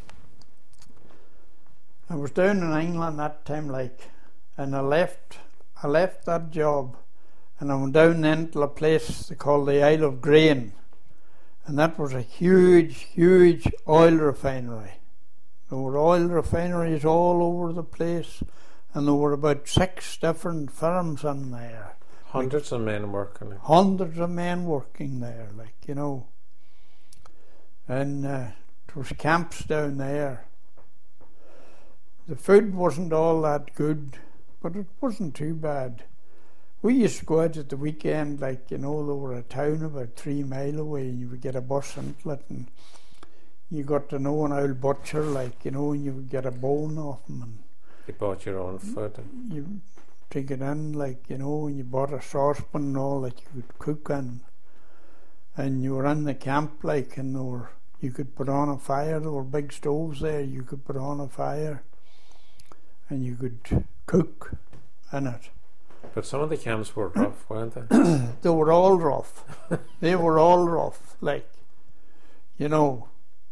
I was down in England that time, like, and I left. I left that job, and I went down then to a place they call the Isle of Grain, and that was a huge, huge oil refinery. There were oil refineries all over the place, and there were about six different firms in there. Hundreds of men working. Hundreds of men working there, like, you know. And uh, there was camps down there. The food wasn't all that good, but it wasn't too bad. We used to go out at the weekend, like, you know, there were a town about three mile away, and you would get a bus into it, and you got to know an old butcher, like, you know, and you would get a bone off him, and You bought your own food. And you take it in, like, you know, and you bought a saucepan and all that you could cook in. And you were in the camp, like, and there were, you could put on a fire. There were big stoves there. You could put on a fire, and you could cook in it. But some of the camps were rough, weren't they? They were all rough. They were all rough, like, you know.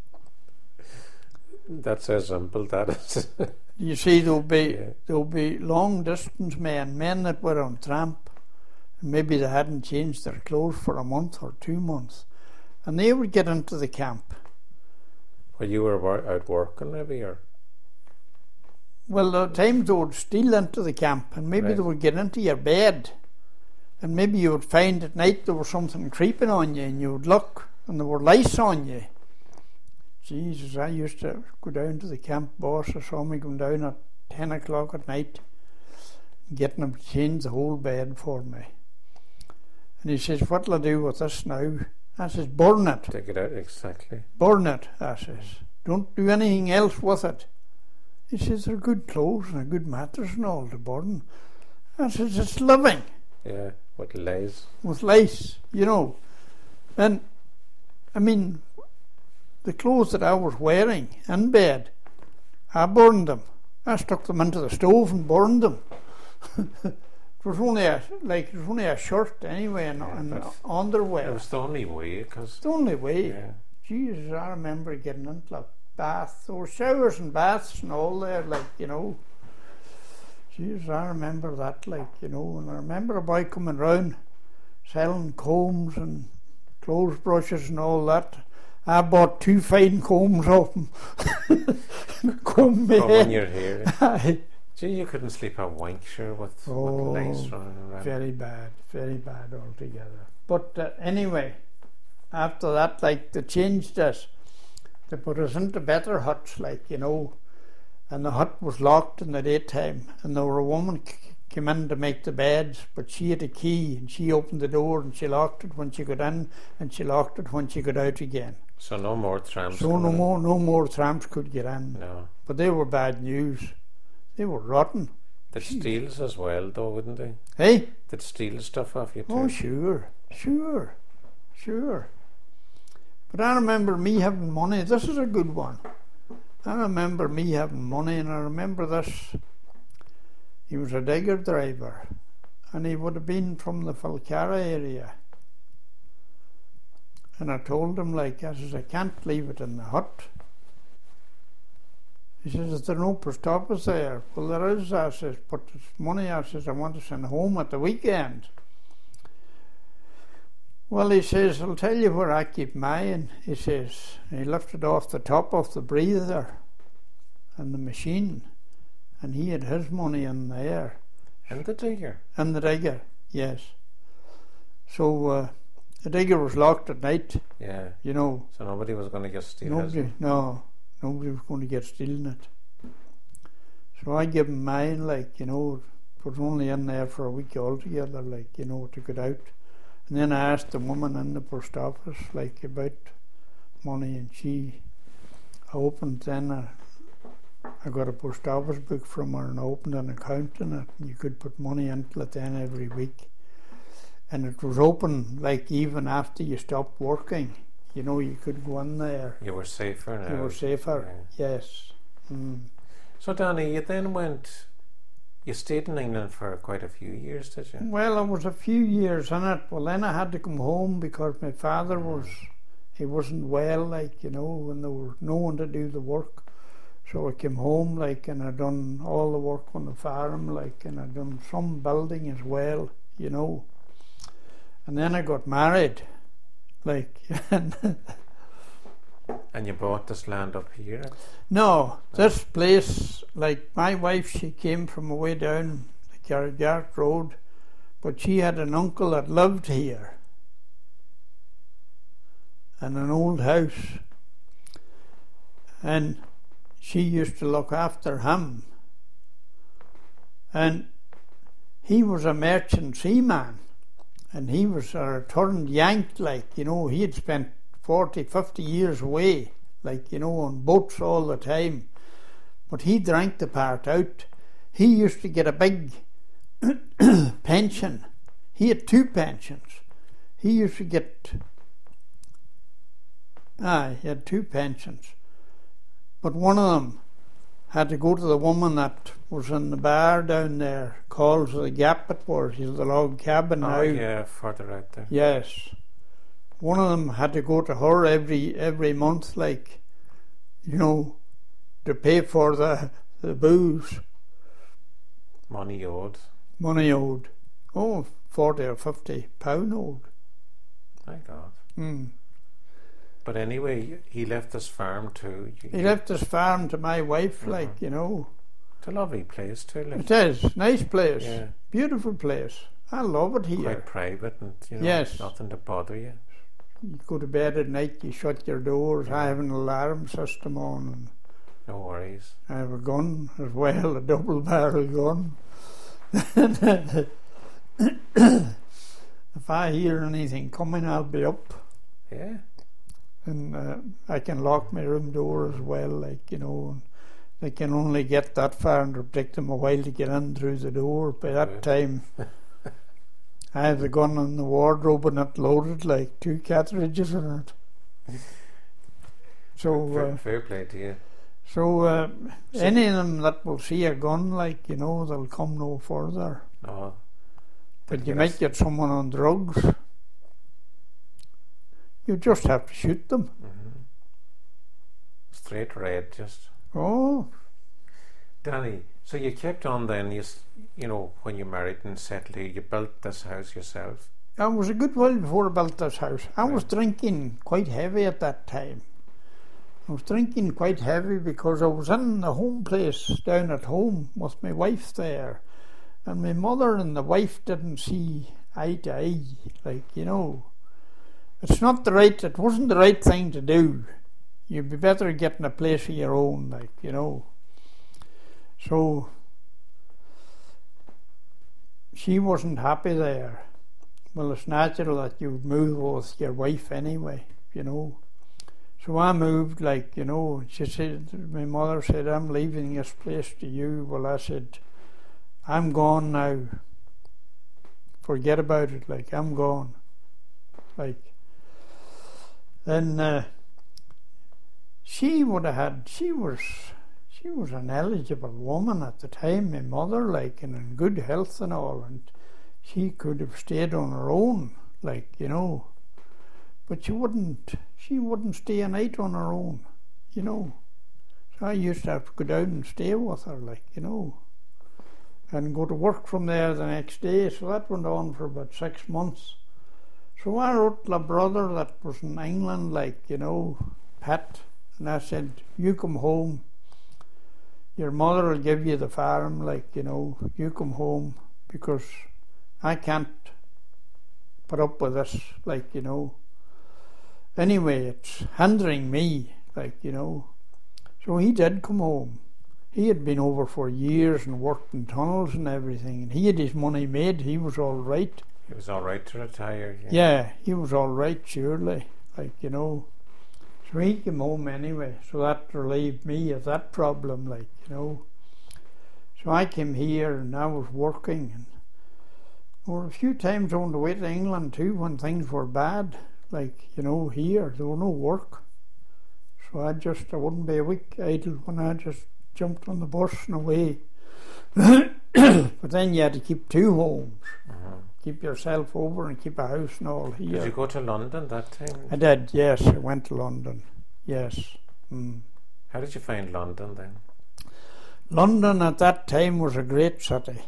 That's how simple that is. You see, there'll be Yeah. there'll be long distance men, men that were on tramp, and maybe they hadn't changed their clothes for a month or two months, and they would get into the camp. Well, you were wor- out working maybe, or Well, there were times they would steal into the camp, and maybe Right. they would get into your bed, and maybe you would find at night there was something creeping on you, and you would look, and there were lice on you. Jesus, I used to go down to the camp boss. I saw me going down at ten o'clock at night, getting him to change the whole bed for me. And he says, what'll I do with this now? I says, burn it, take it out exactly. burn it, I says. Don't do anything else with it. He says, they're good clothes and a good mattress and all to burn. I says, it's living Yeah, with lies. with lice, you know. And, I mean, the clothes that I was wearing in bed, I burned them. I stuck them into the stove and burned them. It was only a, like, it was only a shirt anyway, and, Yeah, and that's- underwear. It was the only way, because It's the only way. yeah, Jesus, I remember getting into a bath. There were showers and baths and all there, like, you know. Jesus, I remember that, like, you know. And I remember a boy coming round selling combs and clothes brushes and all that. I bought two fine combs off him. Comb my combing head. your hair. Aye. Gee, you couldn't sleep a wink, sure, with, Oh, with lice running around. Very bad, very bad altogether. But uh, anyway, after that, like, they changed us. They put us into better huts, like, you know. and the hut was locked in the daytime, and there were a woman c- came in to make the beds, but she had a key, and she opened the door and she locked it when she got in, and she locked it when she got out again. So no more tramps. So no coming in. more, no more tramps could get in. No. But they were bad news. They were rotten. They'd steal as well, though, wouldn't they? Hey? They'd steal stuff off you too. Oh, sure, sure, sure. But I remember me having money. This is a good one. I remember me having money, and I remember this. He was a digger driver, and he would have been from the Falcara area. And I told him, like, I says, I can't leave it in the hut. He says, is there no post office there? Well, there is, I says, but it's money, I says, I want to send home at the weekend. Well, he says, I'll tell you where I keep mine. He says, he lifted off the top of the breather and the machine, and he had his money in there. And the digger? And the digger, yes. So uh, the digger was locked at night. Yeah. You know. So nobody was going to get steal Nobody, his? no. Nobody was going to get stealing it. So I gave him mine, like, you know, it was only in there for a week altogether, like, you know, to get out. And then I asked the woman in the post office, like, about money, and she, I opened then, a, I got a post office book from her, and I opened an account in it, and you could put money into it then every week. And it was open, like, even after you stopped working. You know, you could go in there. You were safer now. You were safer, yeah. yes. Mm. So, Danny, you then went, you stayed in England for quite a few years, did you? Well, it was a few years in it. Well, then I had to come home because my father was, he wasn't well, like, you know, and there was no one to do the work. So I came home, like, and I done all the work on the farm, like, and I done some building as well, you know. And then I got married. Like, and you bought this land up here? No, this place, like my wife, she came from away down the Carrigyart Road, but she had an uncle that lived here in an old house, and she used to look after him, and he was a merchant seaman. And he was a returned Yank, like, you know, he had spent forty, fifty years away, like, you know, on boats all the time. But he drank the part out. He used to get a big pension. He had two pensions. He used to get, ah, he had two pensions. But one of them had to go to the woman that was in the bar down there, Calls of the Gap it was, the log cabin now. Oh yeah, further out there. Yes. One of them had to go to her every every month, like, you know, to pay for the, the booze. Money owed. Money owed. Oh, forty or fifty pound owed. My God. Mm. But anyway, he left this farm too. You, he left his farm to my wife, uh-huh. like, you know. It's a lovely place too. Like. It is. Nice place. Yeah. Beautiful place. I love it here. Quite private and, you know, yes. nothing to bother you. You go to bed at night, you shut your doors. Yeah. I have an alarm system on. And no worries. I have a gun as well, a double barrel gun. If I hear anything coming, I'll be up. Yeah. And uh, I can lock my room door as well, like, you know. And they can only get that far, and it'll take them a while to get in through the door. By that Good. time, I have the gun in the wardrobe and it loaded, like two cartridges in it. So fair, uh, fair play to you. So, uh, so any of them that will see a gun, like, you know, they'll come no further. No. But you might get someone on drugs. You just have to shoot them. Mm-hmm. Straight red, just. Oh. Danny, so you kept on then, you, you know, when you married and settled here, you built this house yourself? It was a good while before I built this house. I right. was drinking quite heavy at that time. I was drinking quite heavy because I was in the home place down at home with my wife there. And my mother and the wife didn't see eye to eye, like, you know. It's not the right, it wasn't the right thing to do. You'd be better getting a place of your own, like, you know. So she wasn't happy there. Well, it's natural that you would move with your wife anyway, you know. So I moved, like, you know, she said, my mother said, I'm leaving this place to you. Well, I said, I'm gone now. Forget about it, like, I'm gone. Like, then uh, she would have had, she was, she was an eligible woman at the time, my mother, like, and in good health and all, and she could have stayed on her own, like, you know. But she wouldn't, she wouldn't stay a night on her own, you know. So I used to have to go down and stay with her, like, you know, and go to work from there the next day. So that went on for about six months. So I wrote to a brother that was in England, like, you know, Pat, and I said, you come home, your mother will give you the farm, like, you know, you come home, because I can't put up with this, like, you know. Anyway, it's hindering me, like, you know. So he did come home. He had been over for years and worked in tunnels and everything, and he had his money made. He was all right. He was all right to retire. Yeah, yeah he was all right, surely, like, you know. So he came home anyway, so that relieved me of that problem, like, you know. So I came here and I was working, and there were a few times on the way to England too when things were bad. Like, you know, here, there was no work. So I just, I wouldn't be a week idle when I just jumped on the bus and away. But then you had to keep two homes. Uh-huh. Keep yourself over and keep a house and all here. Did you go to London that time? I did, yes. I went to London, yes. Mm. How did you find London then? London at that time was a great city.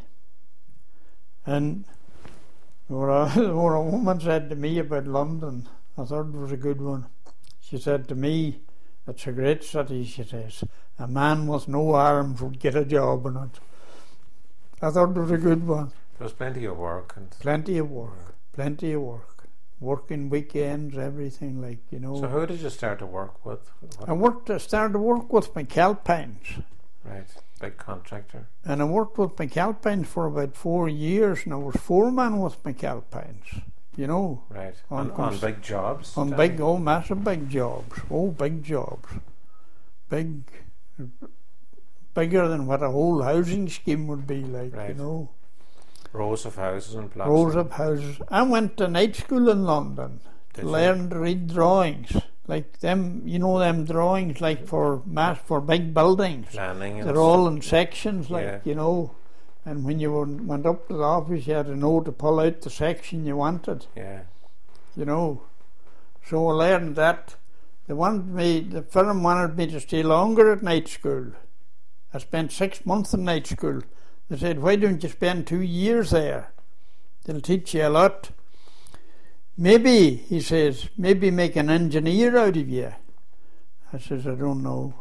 And Or a, or a woman said to me about London, I thought it was a good one. She said to me, it's a great city, she says. A man with no arms would get a job in it. I thought it was a good one. There was plenty of work. and Plenty of work, plenty of work. Working weekends, everything, like, you know. So who did you start to work with? What? I worked, I started to work with McAlpines. Right, big contractor. And I worked with McAlpines for about four years, and I was foreman with McAlpines, you know. Right, on, on, on big jobs? On Danny? big, oh, massive big jobs. Oh, big jobs. Big, bigger than what a whole housing scheme would be like, right. you know. Rows of houses and plots. Rows of houses. I went to night school in London Did to you? learn to read drawings. Like them, you know, them drawings like for mass for big buildings. Planning. They're all in sections, like, yeah. you know. And when you went up to the office, you had to know to pull out the section you wanted. Yeah. You know. So I learned that. They wanted me, the firm wanted me to stay longer at night school. I spent six months in night school. They said, why don't you spend two years there? They'll teach you a lot. Maybe, he says, maybe make an engineer out of you. I says, I don't know.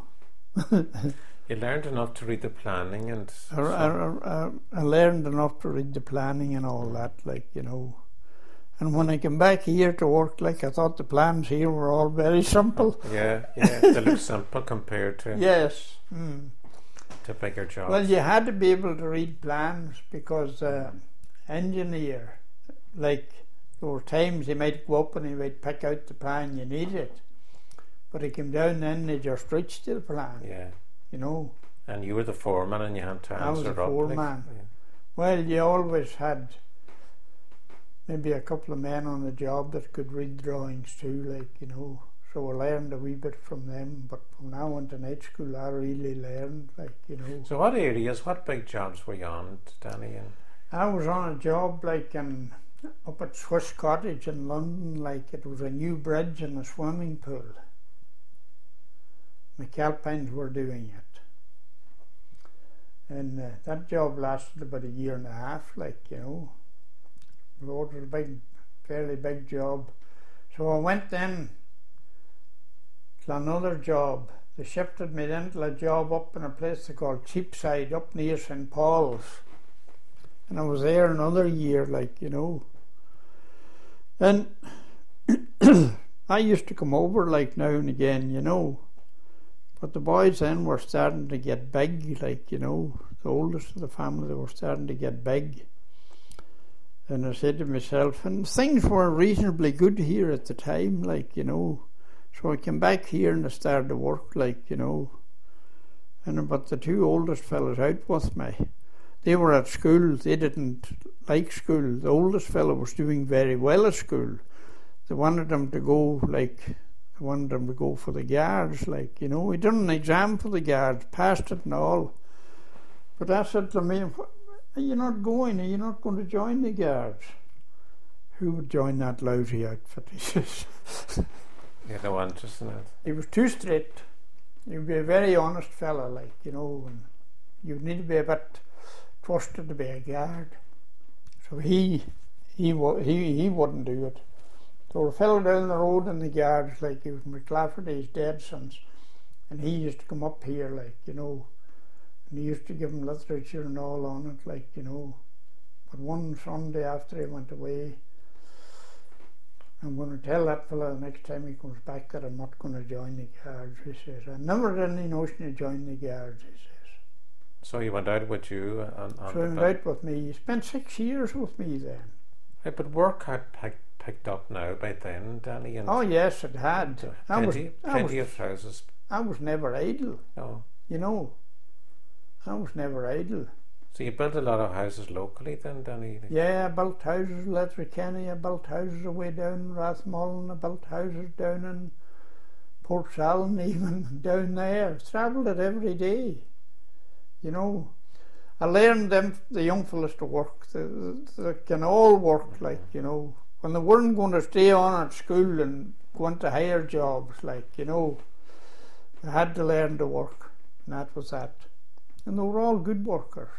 You learned enough to read the planning and... I, I, I, I learned enough to read the planning and all that, like, you know. And when I came back here to work, like, I thought the plans here were all very simple. Yeah, yeah, they look simple compared to... Yes. Mm. to bigger jobs. Well, you had to be able to read plans because uh, engineer, like, there were times he might go up and he might pick out the plan you needed, but he came down then and he just reached to the plan. Yeah. You know. And you were the foreman and you had to answer I was the up. foreman. Like, yeah. Well, you always had maybe a couple of men on the job that could read drawings too, like, you know. So I learned a wee bit from them, but when I went to night school, I really learned, like, you know. So what areas, what big jobs were you on, Danny? And I was on a job like in up at Swiss Cottage in London, like it was a new bridge and a swimming pool. McAlpines were doing it. And uh, that job lasted about a year and a half, like, you know. It was a big, fairly big job. So I went then to another job. They shifted me then to a job up in a place they called Cheapside, up near Saint Paul's. And I was there another year, like, you know. And I used to come over, like, now and again, you know, But the boys then were starting to get big, like, you know, the oldest of the family, they were starting to get big. And I said to myself, and things were reasonably good here at the time, like, you know. So I came back here and I started to work, like, you know. And but the two oldest fellas out with me, they were at school, they didn't like school. The oldest fellow was doing very well at school. They wanted him to go, like, they wanted him to go for the guards, like, you know. He done an exam for the guards, passed it and all. But I said to me, are you not going? Are you not going to join the guards? Who would join that lousy outfit? He says. You had no interest in it? He was too straight. You'd be a very honest fella, like, you know, and you'd need to be a bit trusted to be a guard. So he he he he wouldn't do it. So a fellow down the road in the guards, like, he was McClafferty's dead sons, and he used to come up here, like, you know, and he used to give him literature and all on it, like, you know. But one Sunday after he went away, I'm going to tell that fellow the next time he comes back that I'm not going to join the guards, he says. I never had any notion of joining the guards, he says. So he went out with you? And, and so he went out with me. He spent six years with me then. Right, but work had picked, picked up now by then, Danny? And oh yes, it had. Plenty, I was, plenty I was, of houses. I was never idle. No. You know, I was never idle. So you built a lot of houses locally then, Danny? Yeah, I built houses in Letterkenny, I built houses away down in Rathmullen, I built houses down in Port Salin, even down there. Travelled it every day. You know, I learned them, the young fellas, to work. They, they can all work, like, you know. When they weren't going to stay on at school and go into higher jobs, like, you know, they had to learn to work, and that was that. And they were all good workers.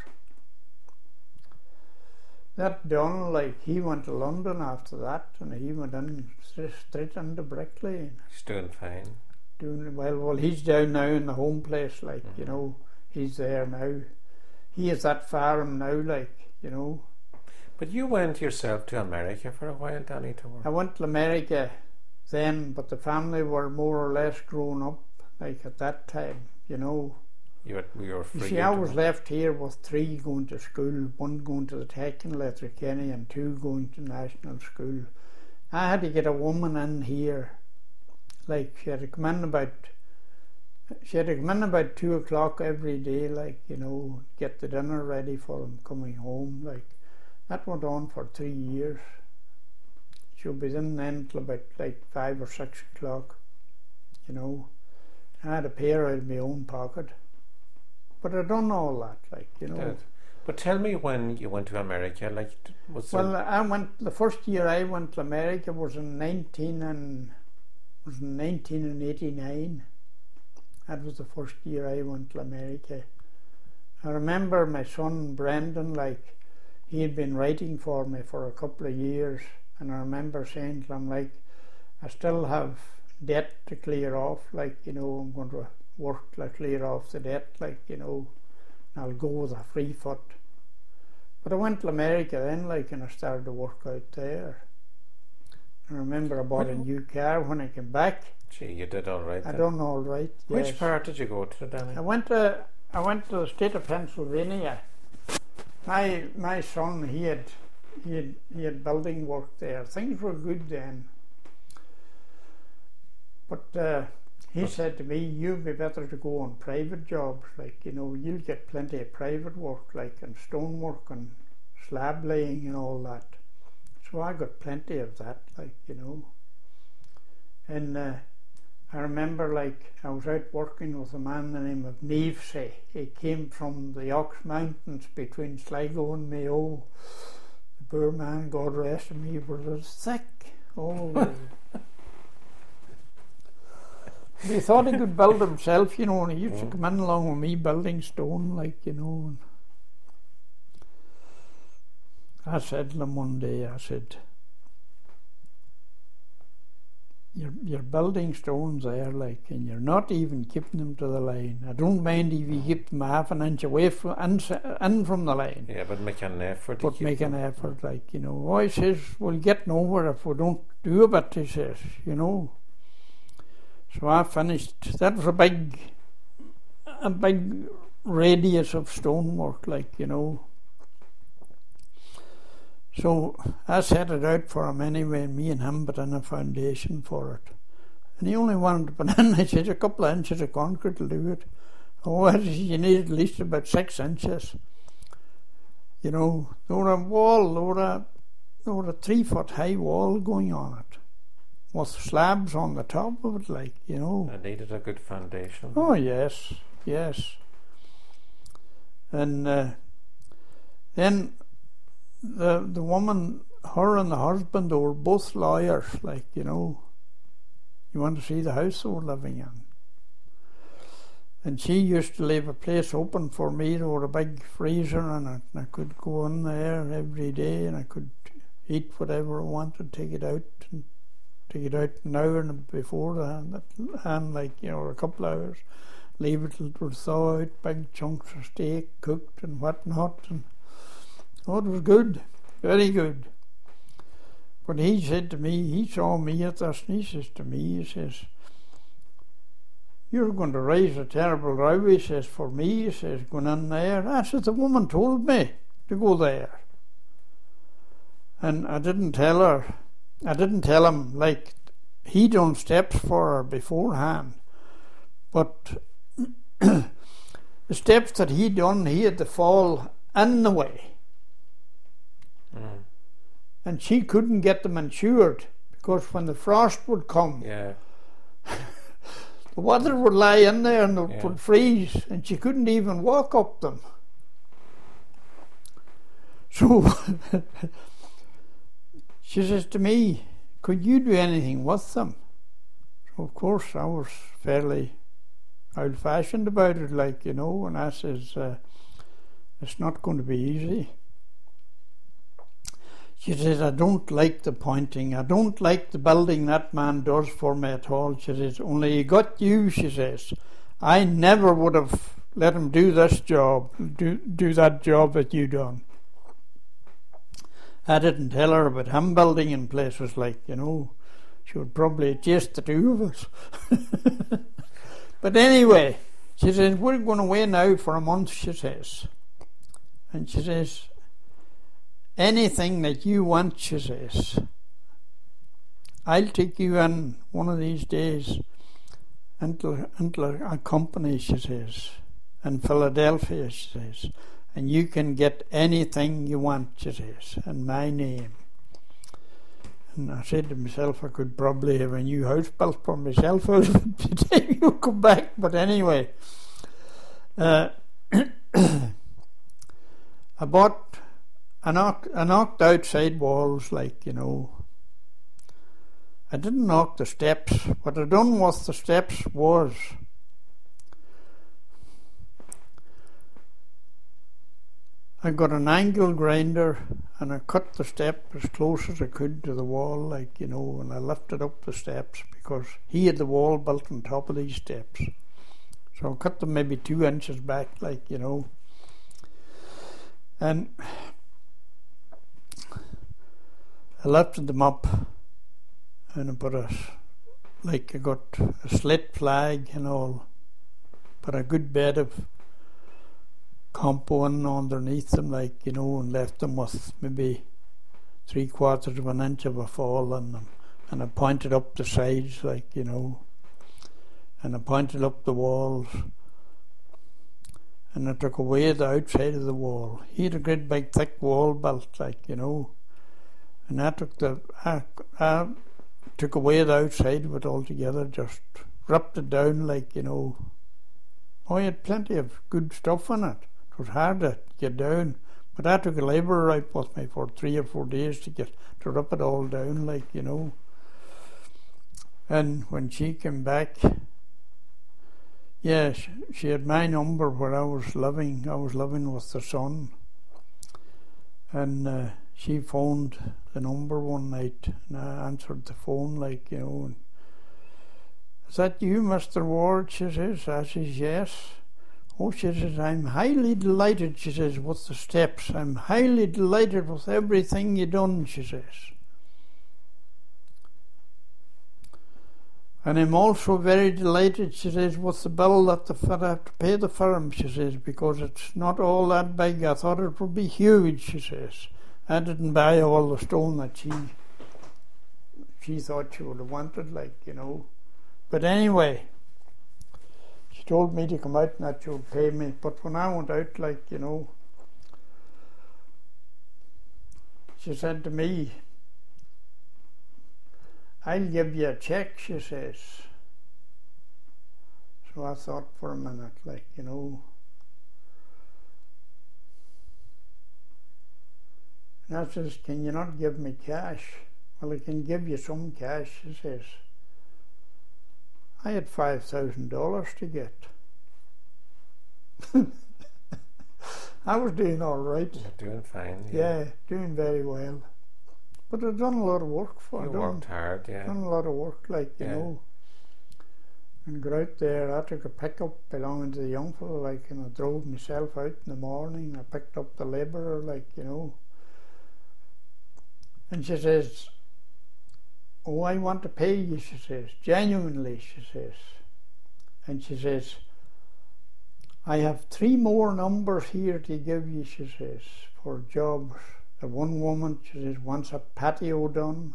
That done, like, he went to London after that, and he went in straight into Bricklane. He's doing fine. Doing well. Well, he's down now in the home place, like, mm-hmm. you know, he's there now. He is that farm now, like, you know. But you went yourself to America for a while, Danny, to work? I went to America then, but the family were more or less grown up, like, at that time, you know. You were, you were free. You see, I was left here with three going to school, one going to the Tech in Letterkenny and two going to national school. I had to get a woman in here, like, she had to come in about, she had to come in about two o'clock every day, like, you know, get the dinner ready for them coming home, like. That went on for three years. She'll be in then till about like five or six o'clock, you know. I had to pay her out of my own pocket. But I done all that, like, you know. Did. But tell me when you went to America, like, was well, I went. The first year I went to America was in nineteen and was in nineteen and eighty nine. That was the first year I went to America. I remember my son Brendan, like, he had been writing for me for a couple of years, and I remember saying to him, like, I still have debt to clear off, like, you know, I'm going to work to clear off the debt, like, you know, and I'll go with a free foot. But I went to America then, like, and I started to work out there. I remember I bought a new car when I came back. Gee, you did all right. I then. done all right. Which yes. part did you go to, Danny? I went to I went to the state of Pennsylvania. My my son, he had he had he had building work there. Things were good then. But uh, he what? said to me, "You'd be better to go on private jobs. Like, you know, you'll get plenty of private work, like, and stonework and slab laying and all that." So I got plenty of that, like, you know. And uh, I remember, like, I was out working with a man the name of Nevesey. He came from the Ox Mountains between Sligo and Mayo. The poor man, God rest him, he was sick. Oh, he thought he could build himself, you know, and he used to come in along with me building stone, like, you know. And I said to him one day, I said, You're, you're building stones there, like, and you're not even keeping them to the line. I don't mind if you keep them half an inch away from in, in from the line. Yeah, but make an effort. But to make keep an them. effort, like, you know. Oh, he says, we'll get nowhere if we don't do a bit, he says, you know. So I finished. That was a big, a big radius of stonework, like, you know. So I set it out for him anyway, me and him put in a foundation for it. And he only wanted to put in, I said, a couple of inches of concrete will do it. Oh, I said, you need at least about six inches. You know, there were a wall, there were a, there were a three foot high wall going on it, with slabs on the top of it, like, you know. It needed a good foundation. Oh, yes, yes. And uh, then the the woman, her and the husband, they were both lawyers, like, you know. You want to see the house they were living in. And she used to leave a place open for me. There were a big freezer in it, and I could go in there every day, and I could eat whatever I wanted, take it out, and take it out an hour before the hand, hand, like, you know, a couple of hours, leave it till it would thaw out, big chunks of steak cooked and whatnot, and oh, it was good, very good. But he said to me, he saw me at this, and he says to me, he says, you're going to raise a terrible row, he says, for me, he says, going in there. I said, the woman told me to go there. And I didn't tell her, I didn't tell him, like, he done steps for her beforehand. But the steps that he done, he had to fall in the way. Mm. And she couldn't get them insured, because when the frost would come, yeah. the water would lie in there and it yeah. would freeze, and she couldn't even walk up them. So she says to me, could you do anything with them? So of course I was fairly old-fashioned about it, like, you know, and I says, uh, it's not going to be easy. She says, I don't like the pointing, I don't like the building that man does for me at all. She says, only he got you, she says. I never would have let him do this job, do, do that job that you done. I didn't tell her about him building in places, like, you know. She would probably chase the two of us. But anyway, she says, we're going away now for a month, she says. And she says, anything that you want, she says, I'll take you in one of these days into, into a company, she says, in Philadelphia, she says, and you can get anything you want, she says, in my name. And I said to myself, I could probably have a new house built for myself by the time you come back. But anyway, uh, I bought, I knocked, I knocked outside walls, like, you know. I didn't knock the steps. What I done with the steps was, I got an angle grinder and I cut the step as close as I could to the wall, like, you know, and I lifted up the steps because he had the wall built on top of these steps. So I cut them maybe two inches back, like, you know. And I lifted them up and I put a, like, I got a slit flag and all, put a good bed of compound underneath them, like, you know, and left them with maybe three quarters of an inch of a fall in them. And I pointed up the sides, like, you know, and I pointed up the walls, and I took away the outside of the wall. He had a great big thick wall built, like, you know, and I took the I, I took away the outside of it altogether, just ripped it down, like, you know. Oh, I had plenty of good stuff in it. It was hard to get down, but I took a labourer out with me for three or four days to get to rip it all down, like, you know. And when she came back, yeah, she, she had my number where I was living. I was living with the son, and uh, she phoned the number one night, and I answered the phone, like, you know. And, is that you, Mister Ward? She says. I says, yes. Oh, she says, I'm highly delighted, she says, with the steps. I'm highly delighted with everything you done, she says. And I'm also very delighted, she says, with the bill that the I have to pay the firm, she says, because it's not all that big. I thought it would be huge, she says. I didn't buy all the stone that she she thought she would have wanted, like, you know. But anyway, she told me to come out and that she would pay me. But when I went out, like, you know, she said to me, I'll give you a cheque, she says. So I thought for a minute, like, you know. And I says, can you not give me cash? Well, I can give you some cash, she says. I had five thousand dollars to get. I was doing all right. You're doing fine. Yeah, yeah doing very well. But I've done a lot of work for it. You done, worked hard, yeah. Done a lot of work, like, you yeah. know. And got out there, I took a pickup belonging to the young fellow, like, and I drove myself out in the morning. I picked up the labourer, like, you know. And she says, oh, I want to pay you, she says, genuinely, she says. And she says, I have three more numbers here to give you, she says, for jobs. The one woman, she says, wants a patio done.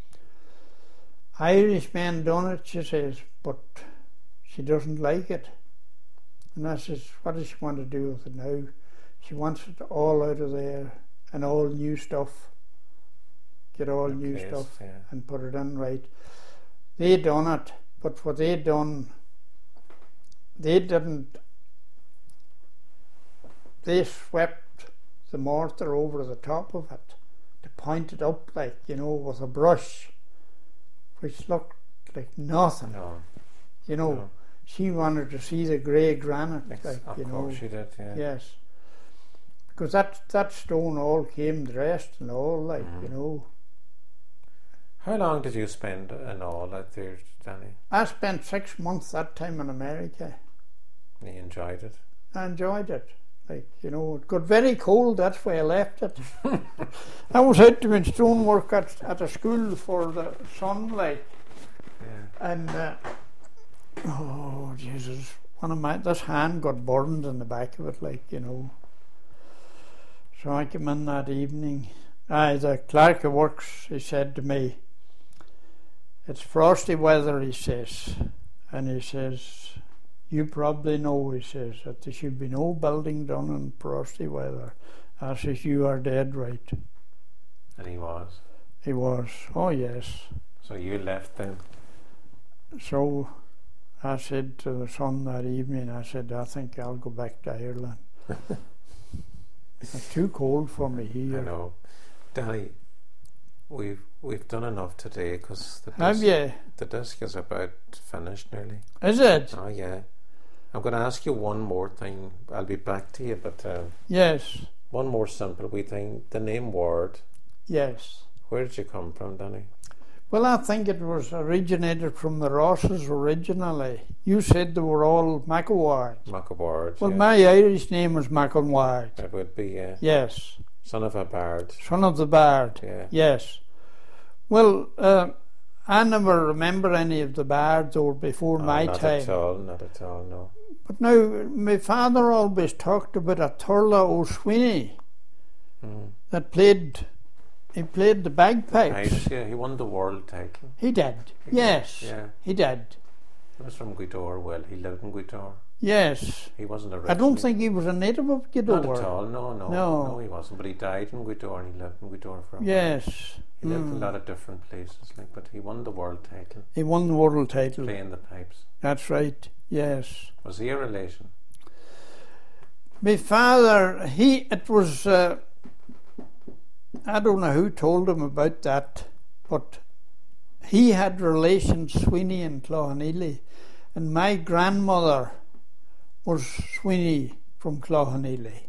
Irishman done it, she says, but she doesn't like it. And I says, what does she want to do with it now? She wants it all out of there and all new stuff. Get all in new place, stuff yeah. and put it in right. They done it, but what they done, they didn't, they swept the mortar over the top of it to point it up, like, you know, with a brush, which looked like nothing. No. You know, no. She wanted to see the grey granite, Ex- like, of you know. Of course she did, yeah. Yes. Because that, that stone all came dressed and all, like, mm-hmm. you know. How long did you spend in all out there, Danny? I spent six months that time in America. And you enjoyed it? I enjoyed it. Like, you know, it got very cold, that's why I left it. I was out doing stonework at, at a school for the sunlight. Yeah. And, uh, oh, Jesus, one of my, this hand got burned in the back of it, like, you know. So I came in that evening. Aye, the clerk of works, he said to me, it's frosty weather, he says. And he says, you probably know, he says, that there should be no building done in frosty weather. I says, you are dead right. And he was? He was, oh yes. So you left then? So I said to the son that evening, I said, I think I'll go back to Ireland. It's too cold for me here. I know. Danny, we've we've done enough today because the Have disc, you? the disc is about finished nearly. Is it? Oh yeah. I'm going to ask you one more thing. I'll be back to you, but uh, yes. One more simple wee thing. The name Ward. Yes. Where did you come from, Danny? Well, I think it was originated from the Rosses originally. You said they were all McAward. McAward. Well, yeah. my Irish name was McAward. It would be, yeah. Yes. Son of a bard. Son of the bard. Yeah. Yes. Well, uh, I never remember any of the bards or before oh, my not time. Not at all, not at all, no. But now, my father always talked about a Turla O'Sweeney mm. that played, he played the bagpipes. Pipes, yeah, he won the world title. He did, he yes, did, yeah. he did. He was from Guitor, well, he lived in Guitor. Yes. He wasn't a I don't think he was a native of Guitor. Not at all, no, no, no. No, he wasn't, but he died in Guitor and he lived in Guitor for a while. Yes. He lived mm. in a lot of different places, like, but he won the world title. He won the world title. Playing the pipes. That's right, yes. Was he a relation? My father, he, it was, uh, I don't know who told him about that, but he had relations, Sweeney and Cloughaneely, and my grandmother was Sweeney from Cloughaneely,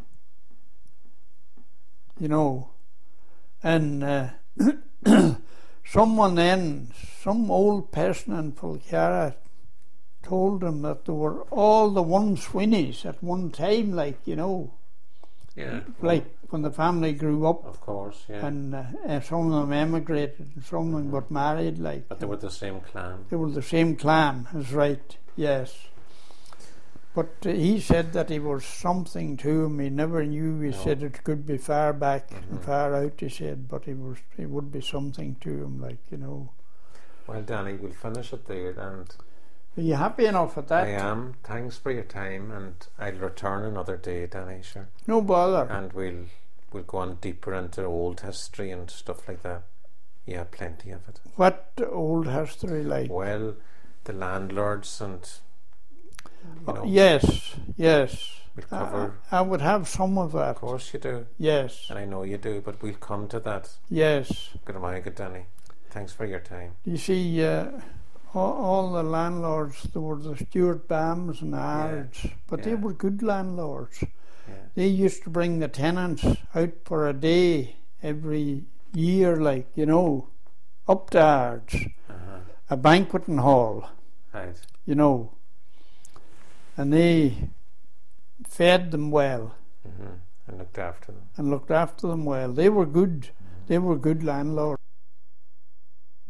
you know, and uh, someone then, some old person in Fulcara told him that there were all the one Sweeneys at one time, like, you know, Yeah. like when the family grew up, Of course, yeah. and uh, uh, some of them emigrated, and some of them got married. Like, But they were the same clan. they were the same clan. Is right. Yes. But uh, he said that he was something to him. He never knew. He No. said it could be far back Mhm. and far out. He said, but he was. It would be something to him. Like, you know. Well, Danny, we'll finish it there, and Are you happy enough at that? I am. Thanks for your time, and I'll return another day, Danny, sure. No bother. And we'll we'll go on deeper into old history and stuff like that. Yeah, plenty of it. What old history like? Well, the landlords and you know, Oh, yes, yes. we'll I, cover. I would have some of that. Of course you do, Yes, and I know you do, but we'll come to that. yes. Good morning, good Danny. Thanks for your time. You see, uh, all, all the landlords, there were the Stuart Bams and the Ards, but they yeah. were good landlords. Yeah. They used to bring the tenants out for a day every year, like, you know, up to Ards, Uh-huh. a banqueting hall, Right. you know, and they fed them well Mm-hmm. And looked after them. and looked after them well. They were good. Mm-hmm. They were good landlords.